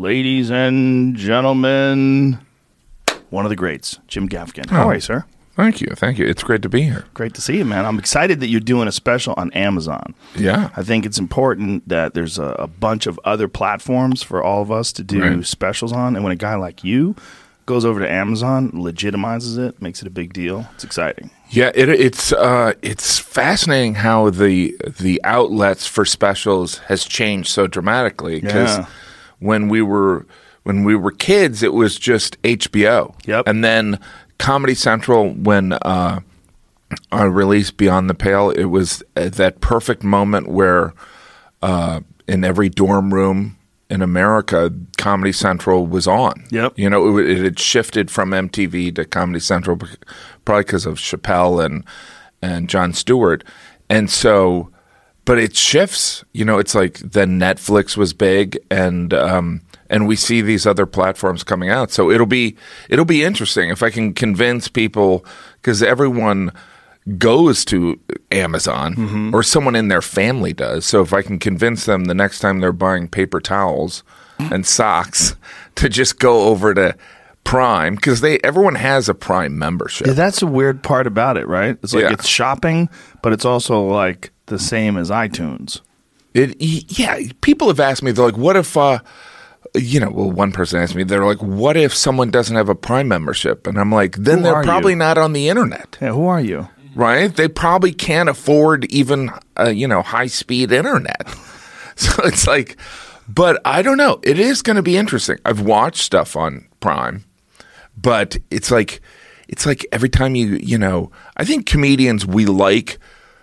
ladies and gentlemen, one of the greats, Jim Gaffigan. How are you, sir? Thank you. It's great to be here. Great to see you, man. I'm excited that you're doing a special on Amazon. Yeah. I think it's important that there's a bunch of other platforms for all of us to do specials on, and when a guy like you goes over to Amazon, legitimizes it, makes it a big deal. It's exciting. Yeah, it's fascinating how the outlets for specials has changed so dramatically. Because when we were kids, it was just HBO. Yep. And then Comedy Central, when I released Beyond the Pale, it was that perfect moment where in every dorm room in America, Comedy Central was on. Yep. You know, it had shifted from MTV to Comedy Central, probably because of Chappelle and Jon Stewart. And so, but it shifts. You know, it's like then Netflix was big, and we see these other platforms coming out. So it'll be interesting if I can convince people, because everyone goes to Amazon or someone in their family does. So if I can convince them the next time they're buying paper towels and socks to just go over to Prime, because everyone has a Prime membership. Yeah, that's a weird part about it, right? It's like it's shopping, but it's also like the same as iTunes. People have asked me, they're like, what if one person asked me, they're like, what if someone doesn't have a Prime membership? And I'm like, then they're probably not on the internet. Yeah, who are you? Right? They probably can't afford even, high-speed internet. So it's like, but I don't know. It is going to be interesting. I've watched stuff on Prime, but it's like every time I think comedians, we like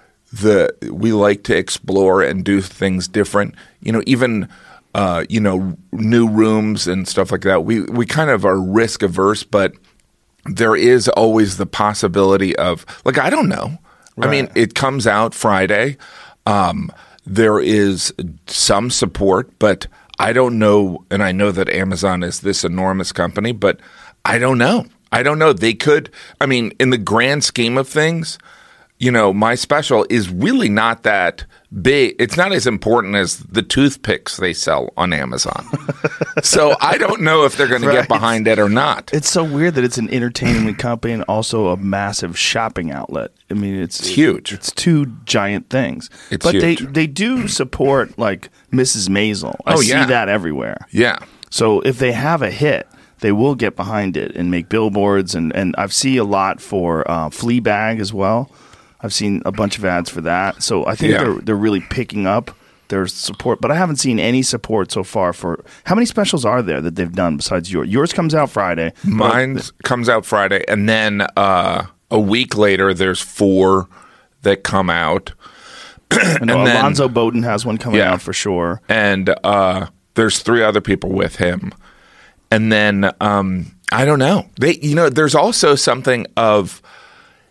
to explore and do things different. Even new rooms and stuff like that. We kind of are risk averse, but there is always the possibility of, like, I don't know. Right. I mean, it comes out Friday. There is some support, but I don't know. And I know that Amazon is this enormous company, but I don't know. They could, in the grand scheme of things, my special is really not that big. It's not as important as the toothpicks they sell on Amazon. So I don't know if they're going to get behind it or not. It's so weird that it's an entertainment company and also a massive shopping outlet. I mean, it's huge. It's two giant things. But huge. They do support, like, Mrs. Maisel. I see that everywhere. Yeah. So if they have a hit, they will get behind it and make billboards. And I've seen a lot for Fleabag as well. I've seen a bunch of ads for that. So I think they're really picking up their support. But I haven't seen any support so far for – how many specials are there that they've done besides yours? Yours comes out Friday. Mine comes out Friday. And then a week later, there's 4 that come out. And Alonzo Bowden has one coming out for sure. And there's 3 other people with him. And then I don't know. There's also something of –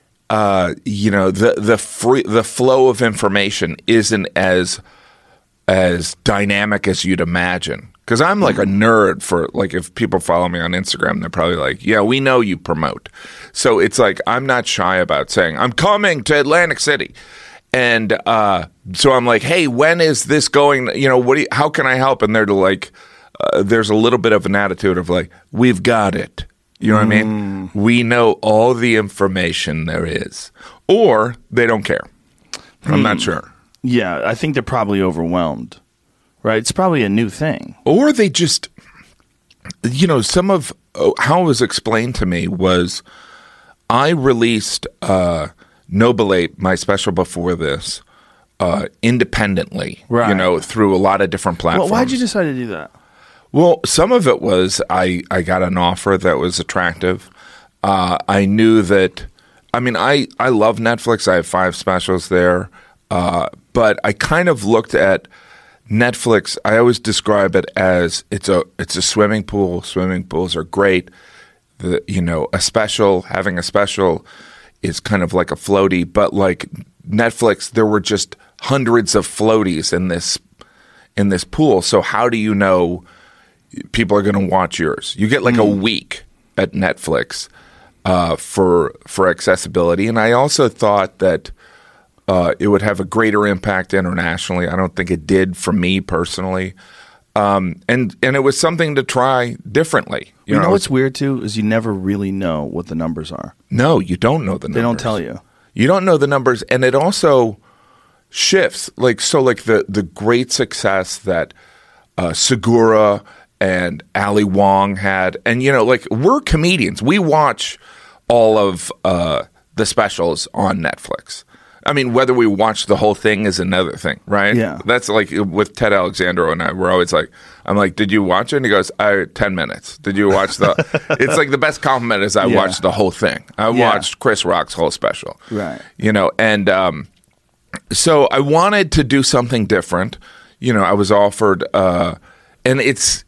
the flow of information isn't as dynamic as you'd imagine. Because I'm like a nerd for, like, if people follow me on Instagram, they're probably like, yeah, we know you promote. So it's like, I'm not shy about saying, I'm coming to Atlantic City. And so I'm like, hey, when is this going? How can I help? And they're like, there's a little bit of an attitude of like, we've got it. You know what I mean? We know all the information there is. Or they don't care. I'm not sure. Yeah, I think they're probably overwhelmed, right? It's probably a new thing. Or they just, some of how it was explained to me was I released Nobilate, my special before this, independently, through a lot of different platforms. Well, why'd you decide to do that? Well, some of it was I got an offer that was attractive. I knew that – I love Netflix. I have 5 specials there. But I kind of looked at Netflix. I always describe it as it's a swimming pool. Swimming pools are great. Having a special is kind of like a floaty. But like Netflix, there were just hundreds of floaties in this pool. So how do you know – people are going to watch yours? You get like a week at Netflix for accessibility. And I also thought that it would have a greater impact internationally. I don't think it did for me personally. And it was something to try differently. You know what's weird too is you never really know what the numbers are. No, you don't know the numbers. They don't tell you. You don't know the numbers, and it also shifts. Like the great success that Segura and Ali Wong had, and we're comedians. We watch all of the specials on Netflix. I mean, whether we watch the whole thing is another thing, right? Yeah. That's like with Ted Alexandro and I, we're always like, I'm like, did you watch it? And he goes, 10 minutes. Did you watch it's like the best compliment is I watched the whole thing. I watched Chris Rock's whole special. Right. And so I wanted to do something different. I was offered, and it's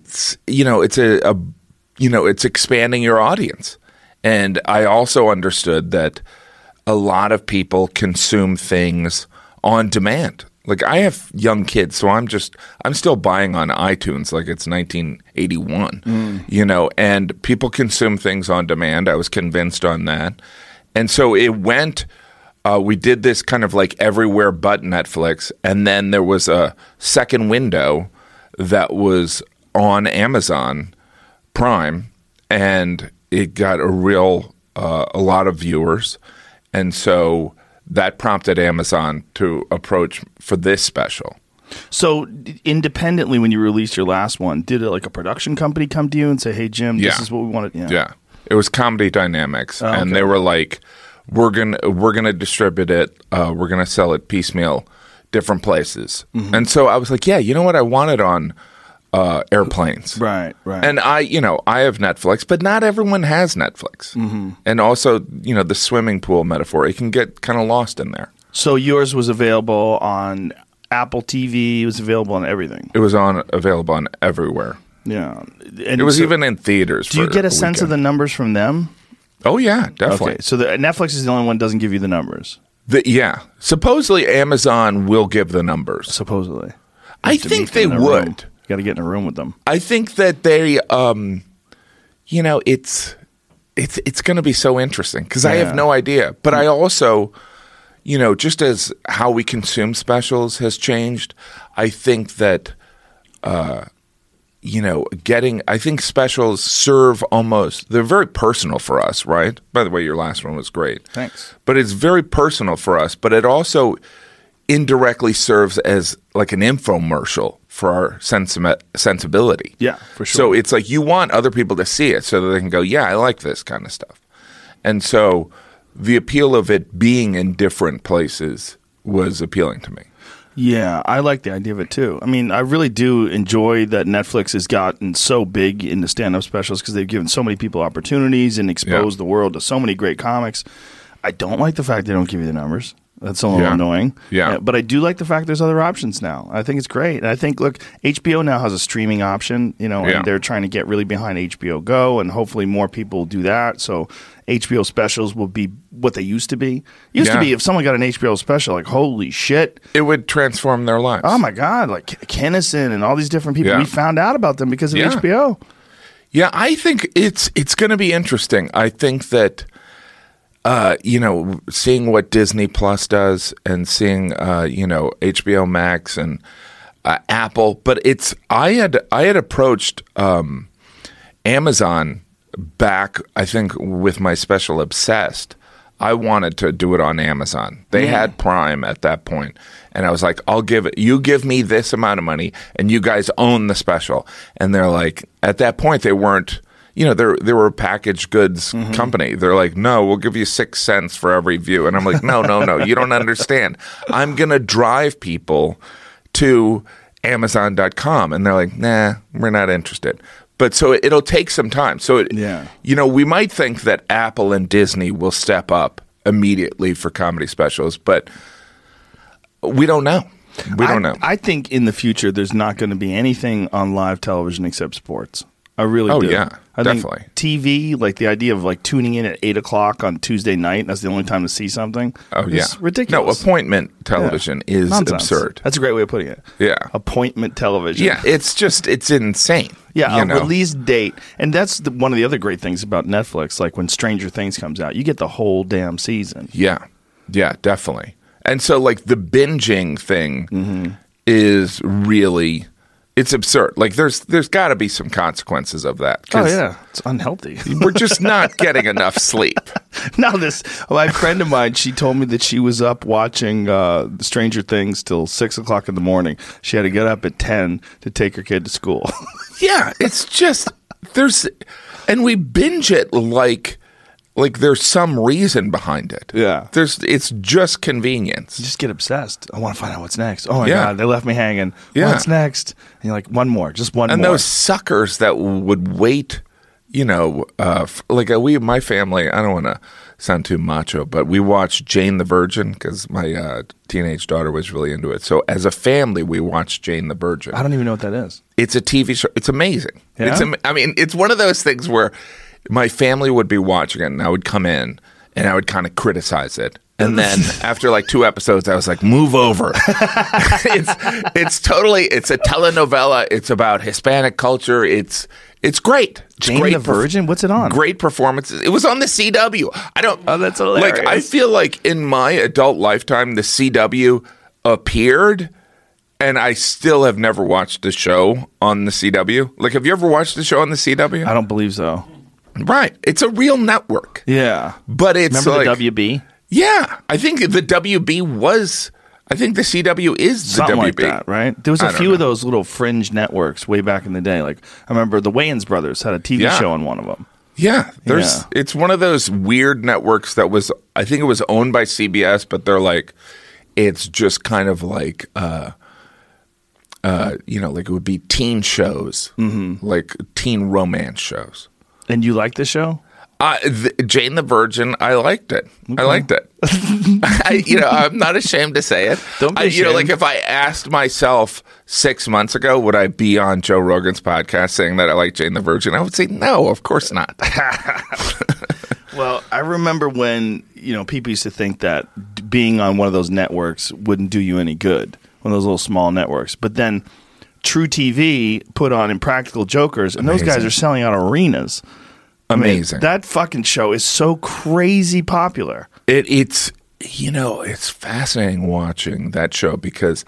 expanding your audience. And I also understood that a lot of people consume things on demand. Like I have young kids, so I'm still buying on iTunes like it's 1981, and people consume things on demand. I was convinced on that. And so it went, we did this kind of like everywhere but Netflix. And then there was a second window that was on Amazon Prime, and it got a lot of viewers. And so that prompted Amazon to approach for this special. So independently, when you released your last one, did a production company come to you and say, "Hey, Jim, this is what we wanted"? Yeah. It was Comedy Dynamics, and they were like, "We're gonna distribute it. We're gonna sell it piecemeal, different places." Mm-hmm. And so I was like, "Yeah, you know what? I want it on airplanes." Right. And I have Netflix, but not everyone has Netflix. Mm-hmm. And also, the swimming pool metaphor, it can get kind of lost in there. So yours was available on Apple TV. It was available on everything. It was available on everywhere. Yeah. And it was even in theaters. Do you get a sense of the numbers from them? Oh, yeah, definitely. Okay, so Netflix is the only one that doesn't give you the numbers. Supposedly Amazon will give the numbers. Supposedly. I think they would. Got to get in a room with them. I think that they, it's going to be so interesting because I have no idea. But I also, just as how we consume specials has changed, I think that, I think specials serve they're very personal for us, right? By the way, your last one was great. Thanks. But it's very personal for us, but it also indirectly serves as like an infomercial for our sensibility. Yeah, for sure. So it's like you want other people to see it so that they can go, yeah, I like this kind of stuff. And so the appeal of it being in different places was appealing to me. Yeah, I like the idea of it too. I mean, I really do enjoy that Netflix has gotten so big in the stand-up specials because they've given so many people opportunities and exposed the world to so many great comics. I don't like the fact they don't give you the numbers. That's a little annoying. Yeah. But I do like the fact there's other options now. I think it's great. And I think, look, HBO now has a streaming option, and they're trying to get really behind HBO Go, and hopefully more people will do that. So HBO specials will be what they used to be. Used to be if someone got an HBO special, like, holy shit. It would transform their lives. Oh, my God. Like Kinnison and all these different people. We found out about them because of HBO. Yeah, I think it's going to be interesting. I think that seeing what Disney Plus does and seeing, HBO Max and Apple, but I had approached Amazon back, I think, with my special Obsessed. I wanted to do it on Amazon. They had Prime at that point, and I was like, you give me this amount of money, and you guys own the special. And they're like, at that point, they weren't. They were a packaged goods company. They're like, no, we'll give you 6 cents for every view. And I'm like, no, you don't understand. I'm going to drive people to Amazon.com. And they're like, nah, we're not interested. But so it'll take some time. So, we might think that Apple and Disney will step up immediately for comedy specials, but we don't know. We don't know. I think in the future, there's not going to be anything on live television except sports. I really do. Oh, yeah, definitely. Think TV, like the idea of like tuning in at 8 o'clock on Tuesday night, that's the only time to see something. Oh, yeah. It's ridiculous. No, appointment television is nonsense. Absurd. That's a great way of putting it. Yeah. Appointment television. Yeah, it's insane. Yeah, release date. And that's one of the other great things about Netflix, like when Stranger Things comes out, you get the whole damn season. Yeah, definitely. And so like the binging thing is really It's absurd. Like there's got to be some consequences of that. Oh yeah, it's unhealthy. We're just not getting enough sleep. No, my friend of mine, she told me that she was up watching Stranger Things till 6 o'clock in the morning. She had to get up at 10 to take her kid to school. Yeah, it's just and we binge it like there's some reason behind it. Yeah. It's just convenience. You just get obsessed. I want to find out what's next. Oh my Yeah. God, they left me hanging. Yeah. What's next? And you're like, one more, just one And more. those suckers that would wait, my family, I don't want to sound too macho, but we watched Jane the Virgin because my teenage daughter was really into it. So as a family, we watched Jane the Virgin. I don't even know what that is. It's a TV show. It's amazing. Yeah? It's one of those things where my family would be watching it, and I would come in, and I would kind of criticize it. And then after like 2 episodes, I was like, move over. It's a telenovela. It's about Hispanic culture. It's great. It's Jane great the Virgin? What's it on? Great performances. It was on the CW. Oh, that's hilarious. Like, I feel like in my adult lifetime, the CW appeared, and I still have never watched a show on the CW. Like, have you ever watched a show on the CW? I don't believe so. Right. It's a real network. Yeah. But it's Remember like, the WB? yeah. I think the WB was, I think the CW is the Something WB. like that, right? There was a few of those little fringe networks way back in the day. Like, I remember the Wayans brothers had a TV show on one of them. Yeah. It's one of those weird networks that was, I think it was owned by CBS, but they're like, it's just kind of like, like it would be teen shows, like teen romance shows. And you like the show? Jane the Virgin, I liked it. Okay. I liked it. I'm not ashamed to say it. Don't be ashamed. Like if I asked myself 6 months ago, would I be on Joe Rogan's podcast saying that I like Jane the Virgin? I would say no, of course not. Well, I remember when people used to think that being on one of those networks wouldn't do you any good, one of those little small networks. But then True TV put on Impractical Jokers, and those guys are selling out arenas. Amazing. That fucking show is so crazy popular. It's fascinating watching that show because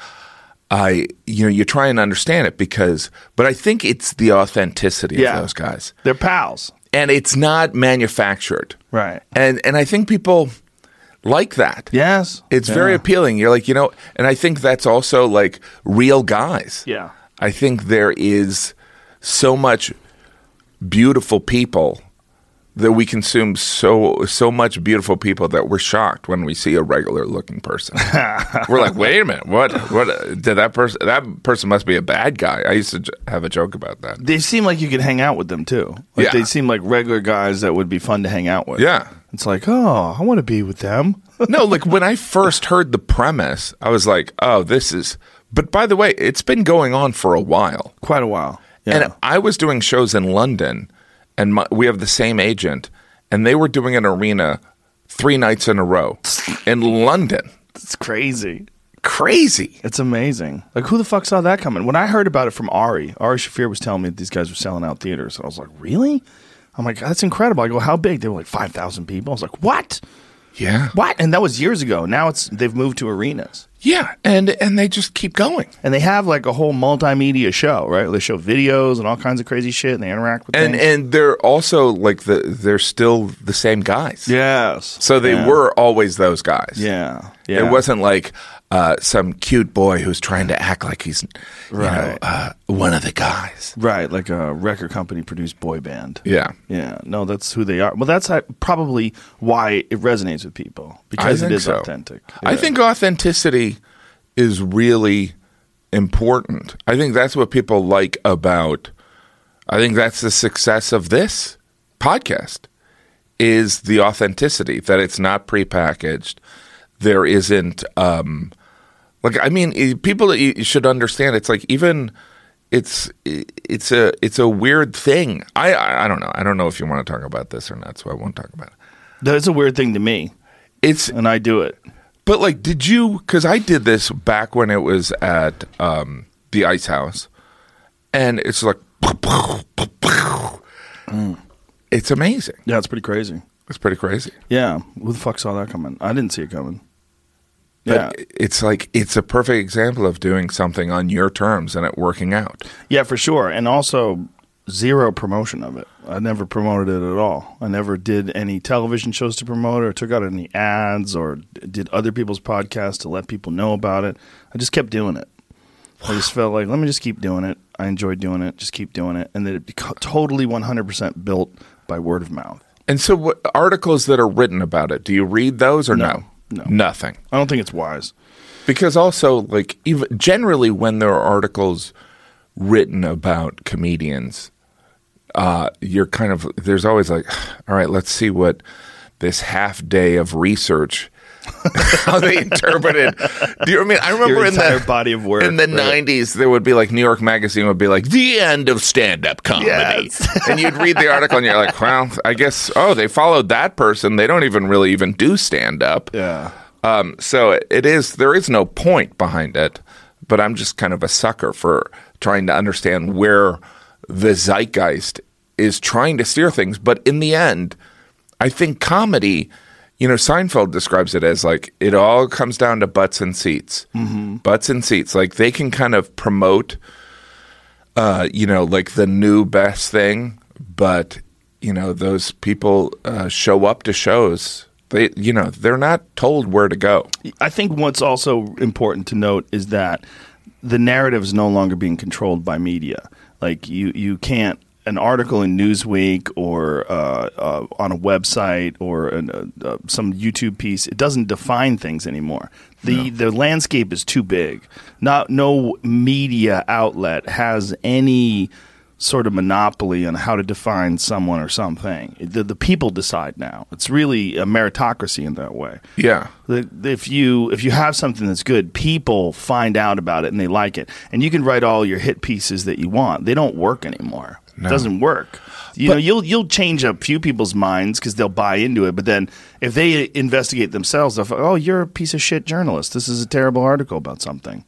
you try and understand it but I think it's the authenticity of those guys. They're pals. And it's not manufactured. Right. And I think people like that. Yes. It's very appealing. You're like, and I think that's also like real guys. Yeah. I think there is so much beautiful people that we consume so much beautiful people that we're shocked when we see a regular looking person. We're like, wait a minute, what did that person must be a bad guy. I used to have a joke about that. They seem like you could hang out with them too. Like they seem like regular guys that would be fun to hang out with. Yeah. It's like, oh, I want to be with them. No, like when I first heard the premise, I was like, oh, but by the way, it's been going on for a while. Quite a while. Yeah. And I was doing shows in London, and we have the same agent, and they were doing an arena 3 nights in a row in London. It's crazy. Crazy. It's amazing. Like, who the fuck saw that coming? When I heard about it from Ari Shaffir was telling me that these guys were selling out theaters. And I was like, really? I'm like, that's incredible. I go, how big? They were like 5,000 people. I was like, what? Yeah. What? And that was years ago. Now they've moved to arenas. Yeah, and they just keep going. And they have like a whole multimedia show, right? They show videos and all kinds of crazy shit, and they interact with things. And they're also like they're still the same guys. Yes. So they were always those guys. Yeah. It wasn't like some cute boy who's trying to act like he's one of the guys. Right, like a record company produced boy band. Yeah. Yeah. No, that's who they are. Well, that's probably why it resonates with people, because it is authentic. Yeah. I think authenticity is really important. I think that's what people like about, I think that's the success of this podcast, is the authenticity, that it's not prepackaged. There isn't, people you should understand, it's like even, it's a weird thing. I don't know. I don't know if you want to talk about this or not, so I won't talk about it. That's a weird thing to me. And I do it. But like, because I did this back when it was at the Ice House, and it's like, it's amazing. Yeah, it's pretty crazy. It's pretty crazy. Yeah. Who the fuck saw that coming? I didn't see it coming. But it's like it's a perfect example of doing something on your terms and it working out. Yeah, for sure. And also zero promotion of it. I never promoted it at all. I never did any television shows to promote it or took out any ads or did other people's podcasts to let people know about it. I just kept doing it. I just felt like, let me just keep doing it. I enjoyed doing it. Just keep doing it. And then it totally 100% built by word of mouth. And so what articles that are written about it, do you read those or no? No. Nothing. I don't think it's wise. Because also, like, even generally when there are articles written about comedians, you're kind of, there's always like, all right, let's see what this half day of research, how they interpreted. Do you know what I mean? I remember Your in entire the body of work in the 90s, there would be like New York Magazine would be like the end of stand-up comedy, Yes. and you'd read the article and you're like, well, I guess they followed that person. They don't even really even do stand-up. Yeah. So it is. There is no point behind it, but I'm just kind of a sucker for trying to understand where the zeitgeist is trying to steer things. But in the end, I think comedy, Seinfeld describes it as like it all comes down to butts and seats. Mm-hmm. Butts and seats. Like they can kind of promote, like the new best thing, but those people show up to shows. They're not told where to go. I think what's also important to note is that the narrative is no longer being controlled by media. Like you can't, an article in Newsweek or on a website or some YouTube piece, it doesn't define things anymore. The landscape is too big. No media outlet has any sort of monopoly on how to define someone or something. The people decide now. It's really a meritocracy in that way. Yeah. If you have something that's good, people find out about it and they like it. And you can write all your hit pieces that you want. They don't work anymore. No. It doesn't work. You'll change a few people's minds because they'll buy into it. But then if they investigate themselves, they'll go, oh, you're a piece of shit journalist. This is a terrible article about something.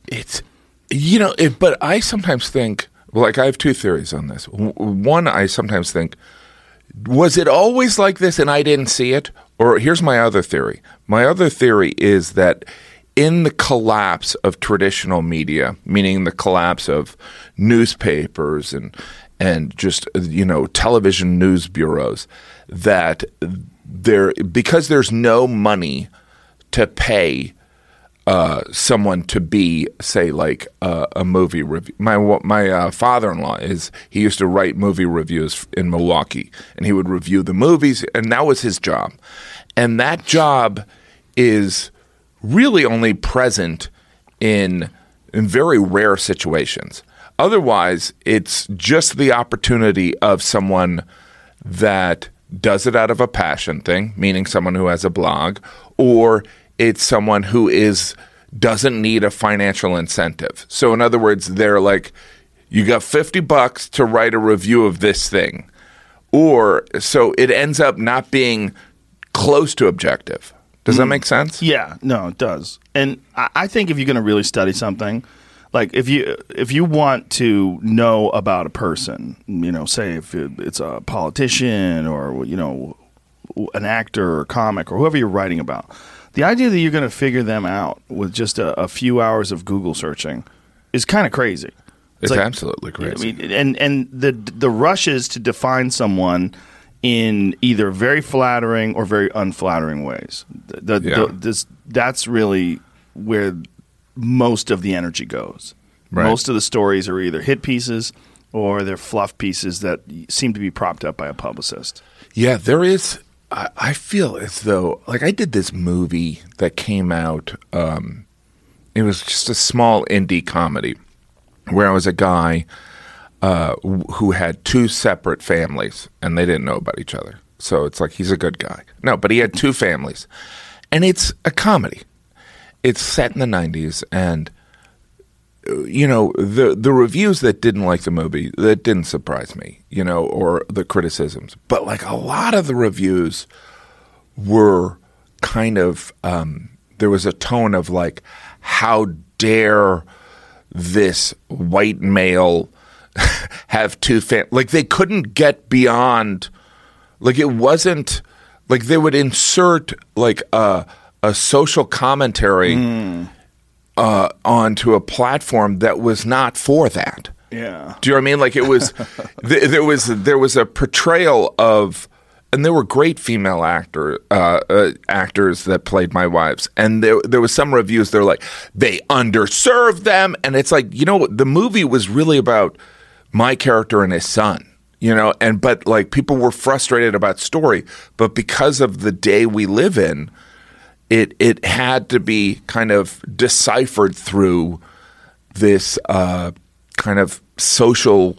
But I sometimes think, like, I have two theories on this. One, I sometimes think, was it always like this and I didn't see it? Or here's my other theory. My other theory is that in the collapse of traditional media, meaning the collapse of newspapers and just, television news bureaus, that because there's no money to pay someone to be, say, like a movie review. My father-in-law he used to write movie reviews in Milwaukee, and he would review the movies, and that was his job. And that job is really only present in very rare situations. Otherwise, it's just the opportunity of someone that does it out of a passion thing, meaning someone who has a blog, or it's someone who doesn't need a financial incentive. So in other words, they're like, you got $50 to write a review of this thing. Or so it ends up not being close to objective. Does that make sense? Yeah, no, it does. And I think if you're going to really study something, like if you want to know about a person, say if it's a politician or, an actor or comic or whoever you're writing about, the idea that you're going to figure them out with just a few hours of Google searching is kind of crazy. It's like, absolutely crazy. I mean, and the rushes to define someone in either very flattering or very unflattering ways. That's really where most of the energy goes. Right. Most of the stories are either hit pieces or they're fluff pieces that seem to be propped up by a publicist. Yeah, there is. I feel as though, like, I did this movie that came out. It was just a small indie comedy where I was a guy who had two separate families, and they didn't know about each other. So it's like he's a good guy. No, but he had two families. And it's a comedy. It's set in the 90s, and the reviews that didn't like the movie, that didn't surprise me, or the criticisms. But like a lot of the reviews were kind of there was a tone of like, how dare this white male have two families? Like they couldn't get beyond, like it wasn't, like they would insert like a a social commentary onto a platform that was not for that. Yeah. Do you know what I mean? Like it was, there was a portrayal of, and there were great female actors that played my wives, and there was some reviews. They're like, they underserved them, and it's like, the movie was really about my character and his son. But like people were frustrated about story, but because of the day we live in, it had to be kind of deciphered through this kind of social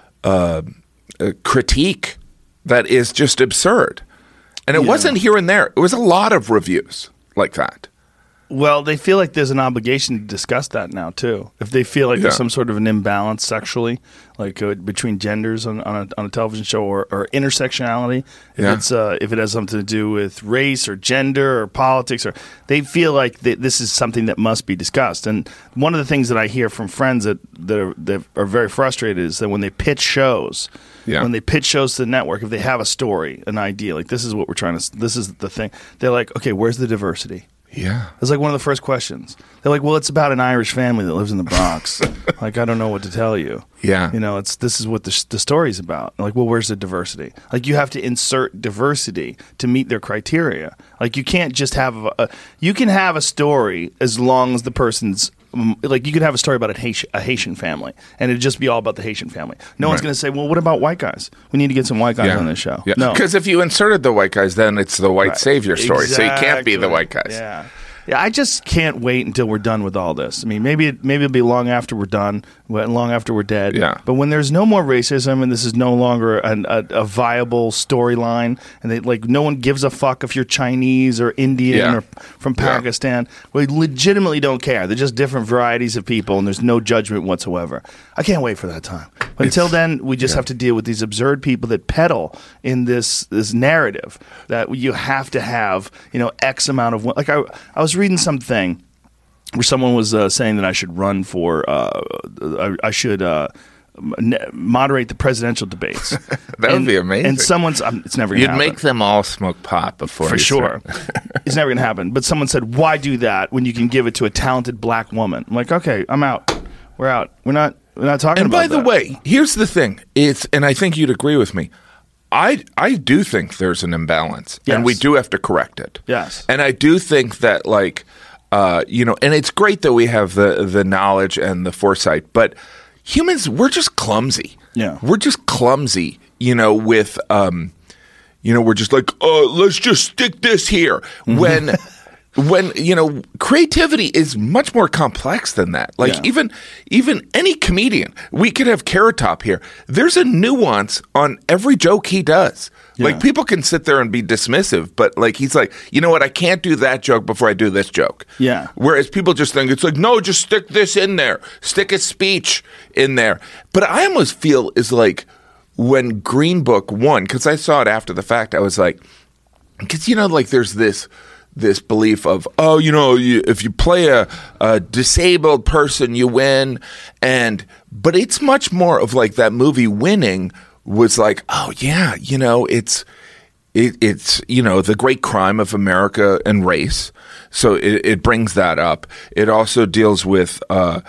critique that is just absurd. And it wasn't here and there. It was a lot of reviews like that. Well, they feel like there's an obligation to discuss that now, too. If they feel like there's some sort of an imbalance sexually, like between genders on a television show or intersectionality, if it has something to do with race or gender or politics, or they feel like this is something that must be discussed. And one of the things that I hear from friends that are very frustrated is that when they pitch shows, when they pitch shows to the network, if they have a story, an idea, like this is what we're trying to, this is the thing, they're like, okay, where's the diversity? Yeah. It's like one of the first questions. They're like, well, it's about an Irish family that lives in the Bronx. Like, I don't know what to tell you. Yeah. This is what the story's about. Like, well, where's the diversity? Like, you have to insert diversity to meet their criteria. Like, you can't just have you can have a story as long as the person's, like, you could have a story about a Haitian family, and it'd just be all about the Haitian family. No one's going to say, well, what about white guys? We need to get some white guys on this show. Yeah. No. Because if you inserted the white guys, then it's the white savior story. Exactly. So you can't be the white guys. Yeah. Yeah, I just can't wait until we're done with all this. I mean, maybe it'll be long after we're done, long after we're dead. Yeah. But when there's no more racism and this is no longer a viable storyline, and no one gives a fuck if you're Chinese or Indian or from Pakistan, we legitimately don't care. They're just different varieties of people, and there's no judgment whatsoever. I can't wait for that time. But until then, we just have to deal with these absurd people that peddle in this narrative that you have to have, X amount of, like I was reading something where someone was saying that I should run for, I should moderate the presidential debates. That would be amazing. And it's never going to happen. You'd make them all smoke pot before. For sure. It's never going to happen. But someone said, why do that when you can give it to a talented black woman? I'm like, okay, I'm out. We're out. We're not talking about that. And by the way, here's the thing. And I think you'd agree with me. I do think there's an imbalance, and we do have to correct it. Yes. And I do think that, like, and it's great that we have the knowledge and the foresight, but humans, we're just clumsy. Yeah. We're just clumsy, with, we're just like, let's just stick this here. When creativity is much more complex than that. Like even any comedian, we could have Carrot Top here. There's a nuance on every joke he does. Yeah. Like people can sit there and be dismissive, but like he's like, you know what? I can't do that joke before I do this joke. Yeah. Whereas people just think it's like, no, just stick this in there. Stick a speech in there. But I almost feel is like when Green Book won, because I saw it after the fact, I was like, because like there's this belief of, if you play a disabled person, you win. But it's much more of like that movie Winning was like, oh yeah, it's the great crime of America and race. So it brings that up. It also deals with,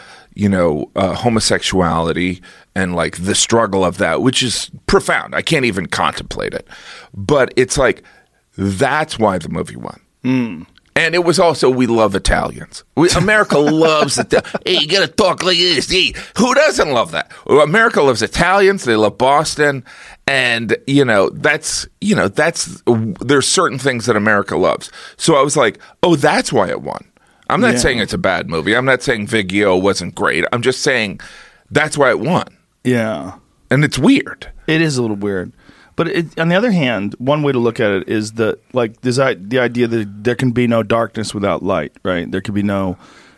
homosexuality and like the struggle of that, which is profound. I can't even contemplate it. But it's like, that's why the movie won. Mm. And it was also, we love Italians. America loves Italians. Hey, you got to talk like this. Hey, who doesn't love that? Well, America loves Italians. They love Boston. And, there's certain things that America loves. So I was like, oh, that's why it won. I'm not saying it's a bad movie. I'm not saying Vigio wasn't great. I'm just saying that's why it won. Yeah. And it's weird. It is a little weird. But on the other hand, one way to look at it is the idea that there can be no darkness without light, right? There can be no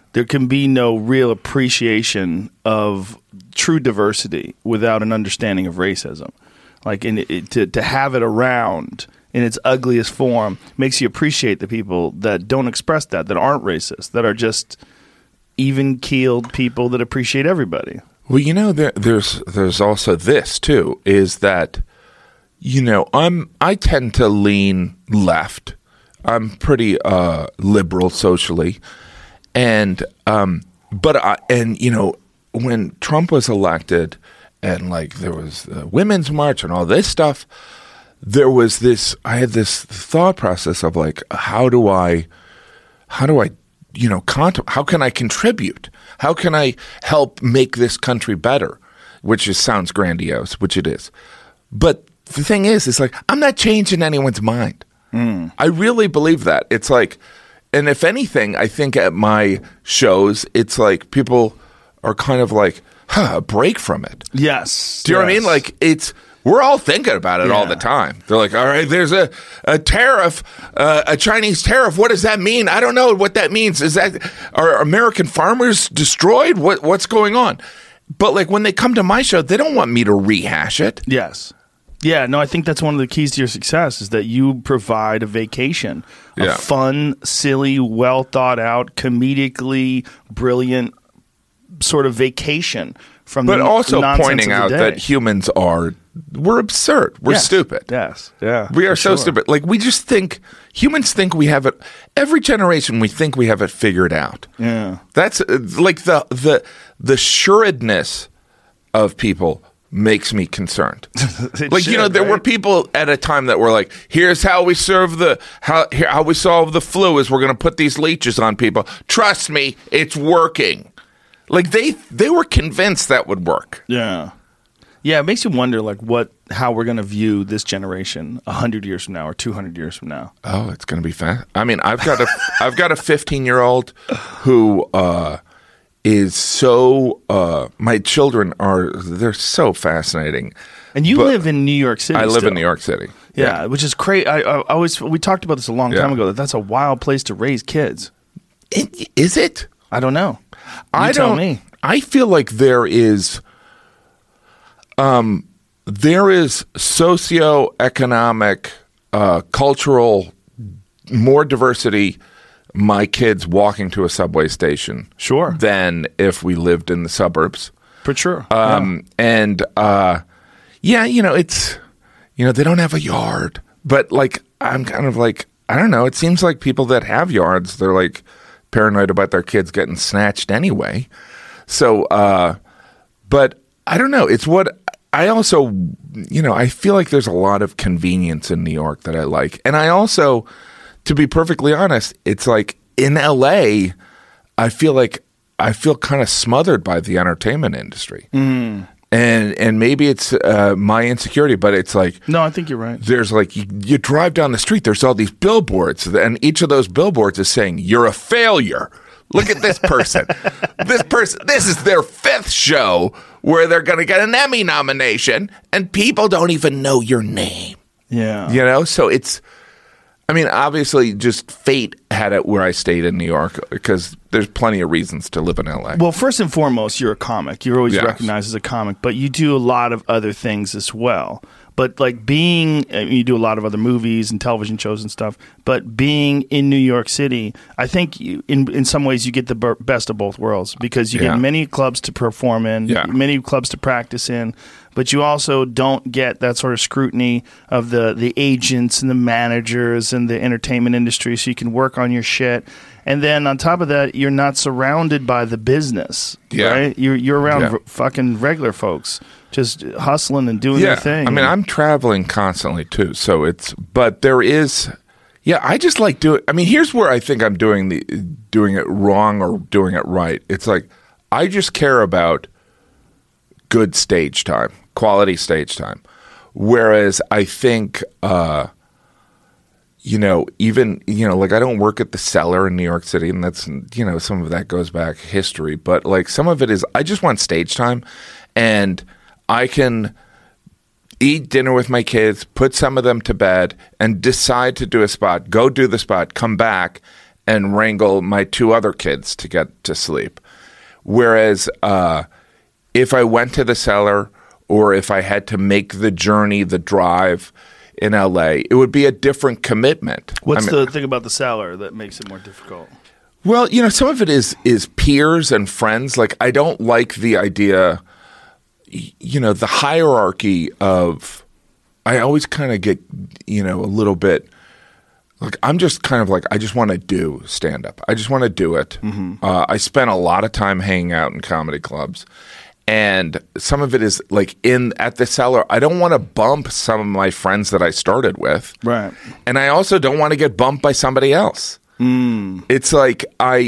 real appreciation of true diversity without an understanding of racism. Like to have it around in its ugliest form makes you appreciate the people that don't express that aren't racist, that are just even-keeled people that appreciate everybody. Well, there's also this too, is that I tend to lean left I'm pretty liberal socially, and when Trump was elected, and like there was the Women's March and all this stuff, I had this thought process of like, how can I contribute? How can I help make this country better? Which sounds grandiose, which it is. But the thing is like, I'm not changing anyone's mind. I really believe that. It's like, and if anything, I think at my shows, it's like people are kind of like, a break from it. Yes. Do you know what I mean? Like we're all thinking about it all the time. They're like, all right, there's a tariff, a Chinese tariff. What does that mean? I don't know what that means. Are American farmers destroyed? What's going on? But like when they come to my show, they don't want me to rehash it. Yes. Yeah, no, I think that's one of the keys to your success is that you provide a vacation, a fun, silly, well thought out, comedically brilliant sort of vacation from but the also nonsense pointing of the out day. that humans we're absurd. We're stupid. Yes. Yeah. We are so stupid. Like humans think we have it. Every generation we think we have it figured out. Yeah. That's like the suredness of people makes me concerned. There were people at a time that were like, here's how we solve the flu is we're going to put these leeches on people. Trust me, it's working. Like they were convinced that would work. Yeah. Yeah, it makes you wonder like how we're going to view this generation 100 years from now or 200 years from now. Oh, it's going to be fast. I mean, I've got a 15-year-old who is so my children they're so fascinating. And you live in New York City. I live in New York City. Yeah, which is crazy. We talked about this a long time ago that's a wild place to raise kids. Is it? I don't know. Tell me. I feel like there is socioeconomic, cultural, more diversity. My kids walking to a subway station, than if we lived in the suburbs. For sure. It's they don't have a yard, but like I'm kind of like I don't know. It seems like people that have yards, they're like paranoid about their kids getting snatched anyway. So, but I don't know. It's what I also, I feel like there's a lot of convenience in New York that I like. And I also, to be perfectly honest, it's like in LA, I feel kind of smothered by the entertainment industry. And maybe it's my insecurity, but it's like... No, I think you're right. There's like, you drive down the street, there's all these billboards, and each of those billboards is saying, you're a failure. Look at this person. This is their 5th show where they're going to get an Emmy nomination, and people don't even know your name. Yeah. So it's... I mean, obviously, just fate had it where I stayed in New York because there's plenty of reasons to live in LA. Well, first and foremost, you're a comic. You're always recognized as a comic, but you do a lot of other things as well. But like you do a lot of other movies and television shows and stuff, but being in New York City, I think in some ways you get the best of both worlds because you get many clubs to perform in, many clubs to practice in, but you also don't get that sort of scrutiny of the agents and the managers and the entertainment industry, so you can work on your shit. And then on top of that, you're not surrounded by the business, right? You're around fucking regular folks, just hustling and doing their thing. I mean, I'm traveling constantly too, but there is, I just like doing. I mean, here's where I think I'm doing it wrong or doing it right. It's like I just care about good stage time, quality stage time, whereas I think. Like I don't work at the Cellar in New York City, and that's, some of that goes back history, but like some of it is, I just want stage time, and I can eat dinner with my kids, put some of them to bed, and decide to do a spot, go do the spot, come back, and wrangle my 2 other kids to get to sleep. Whereas if I went to the Cellar, or if I had to make the journey, the drive, in LA, it would be a different commitment. What's the thing about the Cellar that makes it more difficult? Well, some of it is peers and friends. Like, I don't like the idea, the hierarchy of, I always kind of get, a little bit Look, I'm just kind of like, I just want to do stand-up. I just want to do it. I spent a lot of time hanging out in comedy clubs. And some of it is like at the Cellar. I don't want to bump some of my friends that I started with. Right. And I also don't want to get bumped by somebody else. It's like I'm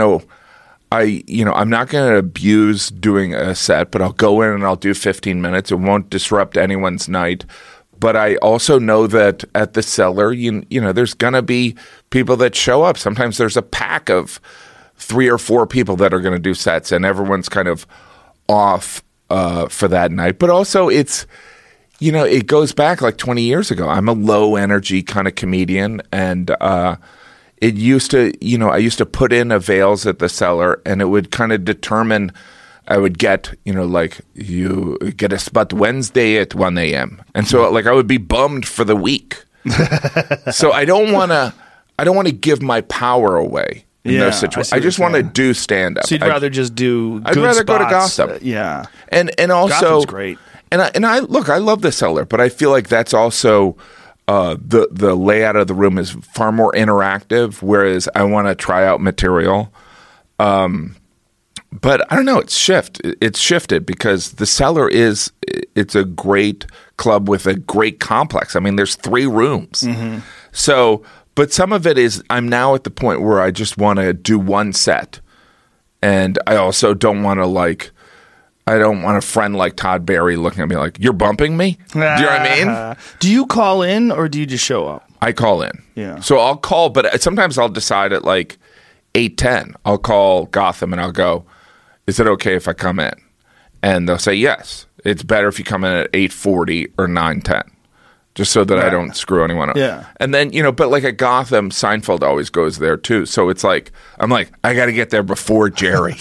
not going to abuse doing a set, but I'll go in and I'll do 15 minutes. It won't disrupt anyone's night. But I also know that at the Cellar, you know, there's going to be people that show up. Sometimes there's a pack of 3 or 4 people that are going to do sets, and everyone's kind of off for that night. But also it's, you know, it goes back like 20 years ago. I'm a low energy kind of comedian, and it used to, you know, I used to put in avails at the Cellar, and it would kind of determine, I would get, you know, like, you get a spot Wednesday at 1 a.m. And so like I would be bummed for the week. So I don't want to give my power away. In those situations. I just want to do stand-up. So you'd rather just do I'd good rather spots. go to Gotham. Yeah. And also Gotham's great. And I look, I love the Cellar, but I feel like that's also the layout of the room is far more interactive, whereas I want to try out material. But I don't know, it's shifted because the Cellar it's a great club with a great complex. I mean, there's 3 rooms. So but some of it is I'm now at the point where I just want to do one set. And I also don't want to I don't want a friend like Todd Barry looking at me like, you're bumping me? Do you know what I mean? Do you call in or do you just show up? I call in. Yeah. So I'll call, but sometimes I'll decide at like 8:10. I'll call Gotham and I'll go, is it okay if I come in? And they'll say, yes. It's better if you come in at 8:40 or 9:10. Just so that I don't screw anyone up. Yeah. And then, you know, but like at Gotham, Seinfeld always goes there too. So it's like, I'm like, I got to get there before Jerry.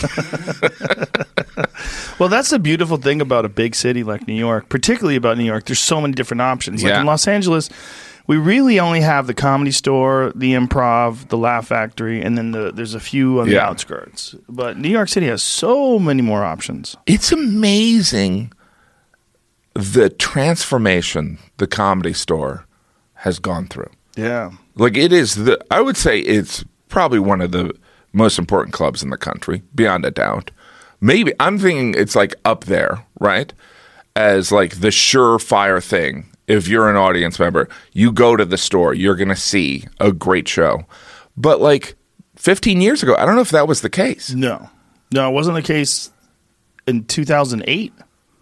Well, that's the beautiful thing about a big city like New York, particularly about New York. There's so many different options. Like in Los Angeles, we really only have the Comedy Store, the Improv, the Laugh Factory, and then there's a few on the outskirts. But New York City has so many more options. It's amazing the transformation the Comedy Store has gone through. Yeah. Like it is I would say it's probably one of the most important clubs in the country, beyond a doubt. Maybe I'm thinking it's like up there, right? As like the surefire thing. If you're an audience member, you go to the store, you're going to see a great show. But like 15 years ago, I don't know if that was the case. No, it wasn't the case in 2008.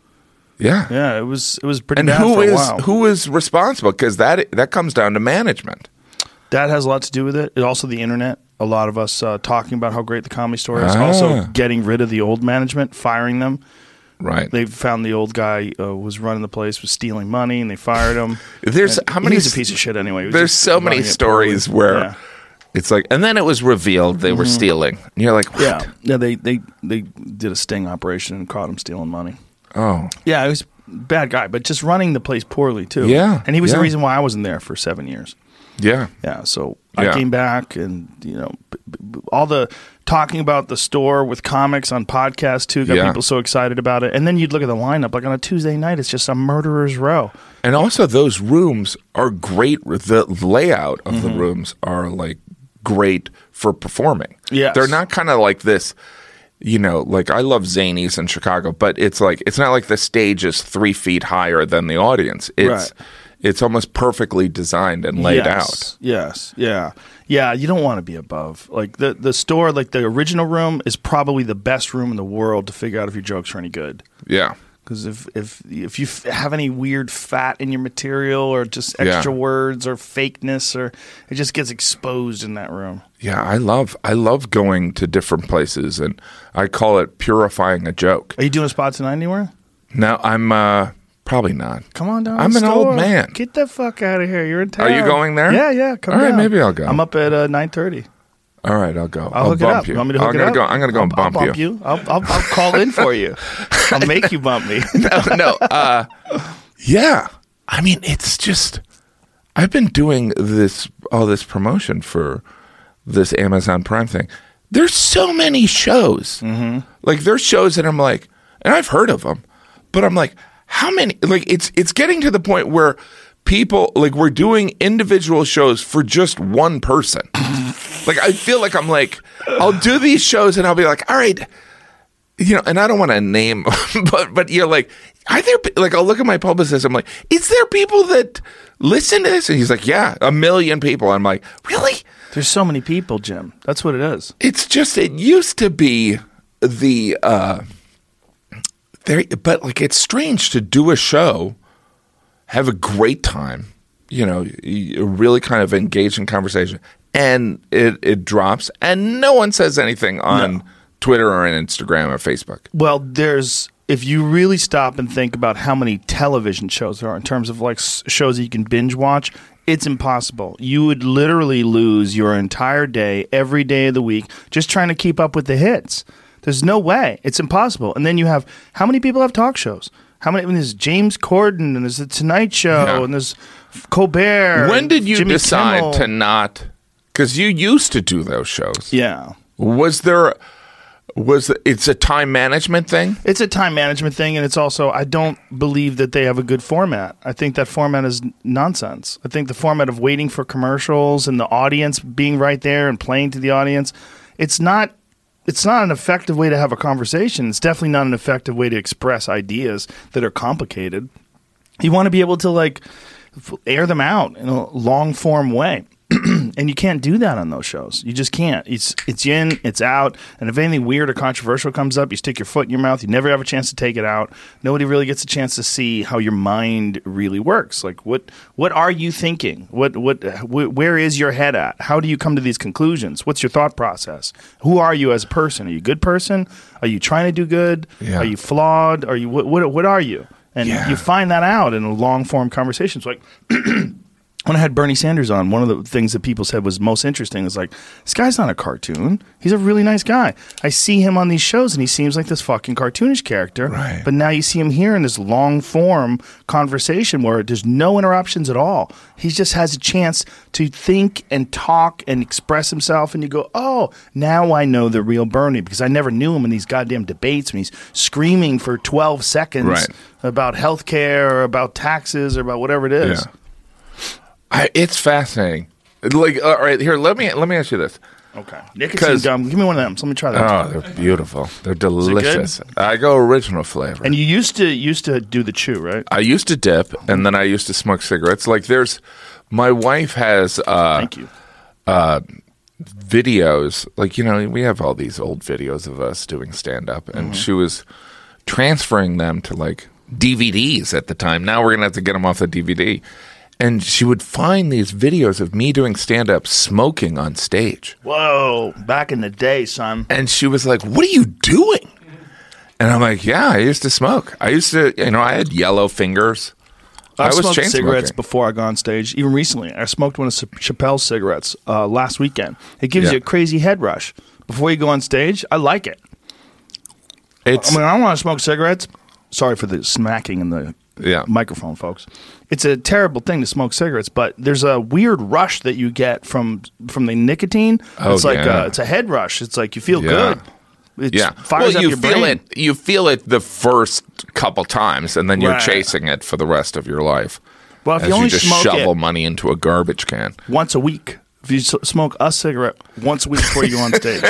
Yeah, it was pretty bad for a while. Who is responsible? Because that comes down to management. That has a lot to do with it. It also the internet. A lot of us talking about how great the Comedy Store is. Also getting rid of the old management, firing them. Right. They found the old guy was running the place, was stealing money, and they fired him. How many? He's a piece of shit anyway. There's so many stories where it's like, and then it was revealed they were stealing. And you're like, what? Yeah. They did a sting operation and caught him stealing money. Oh. Yeah, he was a bad guy, but just running the place poorly, too. Yeah. And he was the reason why I wasn't there for 7 years. Yeah. Yeah, so I came back and, you know, all the talking about the store with comics on podcasts, too, got people so excited about it. And then you'd look at the lineup, like on a Tuesday night, it's just a murderer's row. And also those rooms are great. The layout of the rooms are, like, great for performing. Yes. They're not kind of like this... You know, like I love Zanies in Chicago, but it's like it's not like the stage is 3 feet higher than the audience. It's almost perfectly designed and laid out. Yes, yeah. You don't want to be above. Like the store, like the original room is probably the best room in the world to figure out if your jokes are any good. Yeah. Because if you have any weird fat in your material or just extra words or fakeness, or it just gets exposed in that room. Yeah, I love going to different places, and I call it purifying a joke. Are you doing a spot tonight anywhere? No, I'm probably not. Come on down. I'm an old man. Get the fuck out of here. You're in town. Are you going there? Yeah. Come All right, down. maybe I'll go. I'm up at 9:30. All right, I'll go. I'll hook bump it up. you. You want me to hook it up? I'm going to go and bump you. I'll call in for you. I'll make you bump me. No. Yeah. I mean, it's just I've been doing all this promotion for this Amazon Prime thing. There's so many shows. Mm-hmm. Like there's shows that I'm like, and I've heard of them, but I'm like, how many? Like it's getting to the point where people, like, we're doing individual shows for just one person. Like, I feel like I'm like, I'll do these shows and I'll be like, all right, you know, and I don't want to name, but you're like, are there, like, I'll look at my publicist, I'm like, is there people that listen to this? And he's like, yeah, 1 million people. I'm like, really? There's so many people, Jim. That's what it is. It's just, it used to be the, but like, it's strange to do a show, have a great time, you know, you really kind of engage in conversation, and it drops, and no one says anything on Twitter or on Instagram or Facebook. Well, if you really stop and think about how many television shows there are in terms of like shows that you can binge watch, it's impossible. You would literally lose your entire day, every day of the week, just trying to keep up with the hits. There's no way. It's impossible. And then you have, how many people have talk shows? How many? There's James Corden, and there's The Tonight Show, and there's Colbert. When did you Jimmy decide Kimmel. to not? Because you used to do those shows. Yeah. It's a time management thing? It's a time management thing, and it's also, I don't believe that they have a good format. I think that format is nonsense. I think the format of waiting for commercials and the audience being right there and playing to the audience, it's not an effective way to have a conversation. It's definitely not an effective way to express ideas that are complicated. You want to be able to like air them out in a long form way. And you can't do that on those shows. You just can't. It's in, it's out. And if anything weird or controversial comes up, you stick your foot in your mouth. You never have a chance to take it out. Nobody really gets a chance to see how your mind really works. Like, what are you thinking? Where is your head at? How do you come to these conclusions? What's your thought process? Who are you as a person? Are you a good person? Are you trying to do good? Yeah. Are you flawed? Are you what are you? And you find that out in a long form conversation. It's like when I had Bernie Sanders on, one of the things that people said was most interesting is like, this guy's not a cartoon. He's a really nice guy. I see him on these shows and he seems like this fucking cartoonish character. Right. But now you see him here in this long form conversation where there's no interruptions at all. He just has a chance to think and talk and express himself. And you go, oh, now I know the real Bernie, because I never knew him in these goddamn debates when he's screaming for 12 seconds about healthcare or about taxes or about whatever it is. Yeah. It's fascinating. Like, all right, here, let me ask you this. Okay. Nicotine gum. Give me one of them. So let me try that. Oh, they're beautiful. They're delicious. I go original flavor. And you used to do the chew, right? I used to dip, and then I used to smoke cigarettes. Like, my wife has Thank you. videos. Like, you know, we have all these old videos of us doing stand-up, and she was transferring them to, like, DVDs at the time. Now we're going to have to get them off the DVD. And she would find these videos of me doing stand-up smoking on stage. Whoa, back in the day, son. And she was like, what are you doing? And I'm like, yeah, I used to smoke. I used to, you know, I had yellow fingers. I was smoked chain cigarettes smoking. before I got on stage. Even recently, I smoked one of Chappelle's cigarettes last weekend. It gives you a crazy head rush. Before you go on stage, I like it. I don't want to smoke cigarettes. Sorry for the smacking in the microphone, folks. It's a terrible thing to smoke cigarettes, but there's a weird rush that you get from the nicotine. It's like it's a head rush. It's like you feel good. It fires up your brain. You feel it the first couple times, and then you're chasing it for the rest of your life. Well, if as you only just smoke shovel money into a garbage can once a week. If you smoke a cigarette once a week before you go on stage.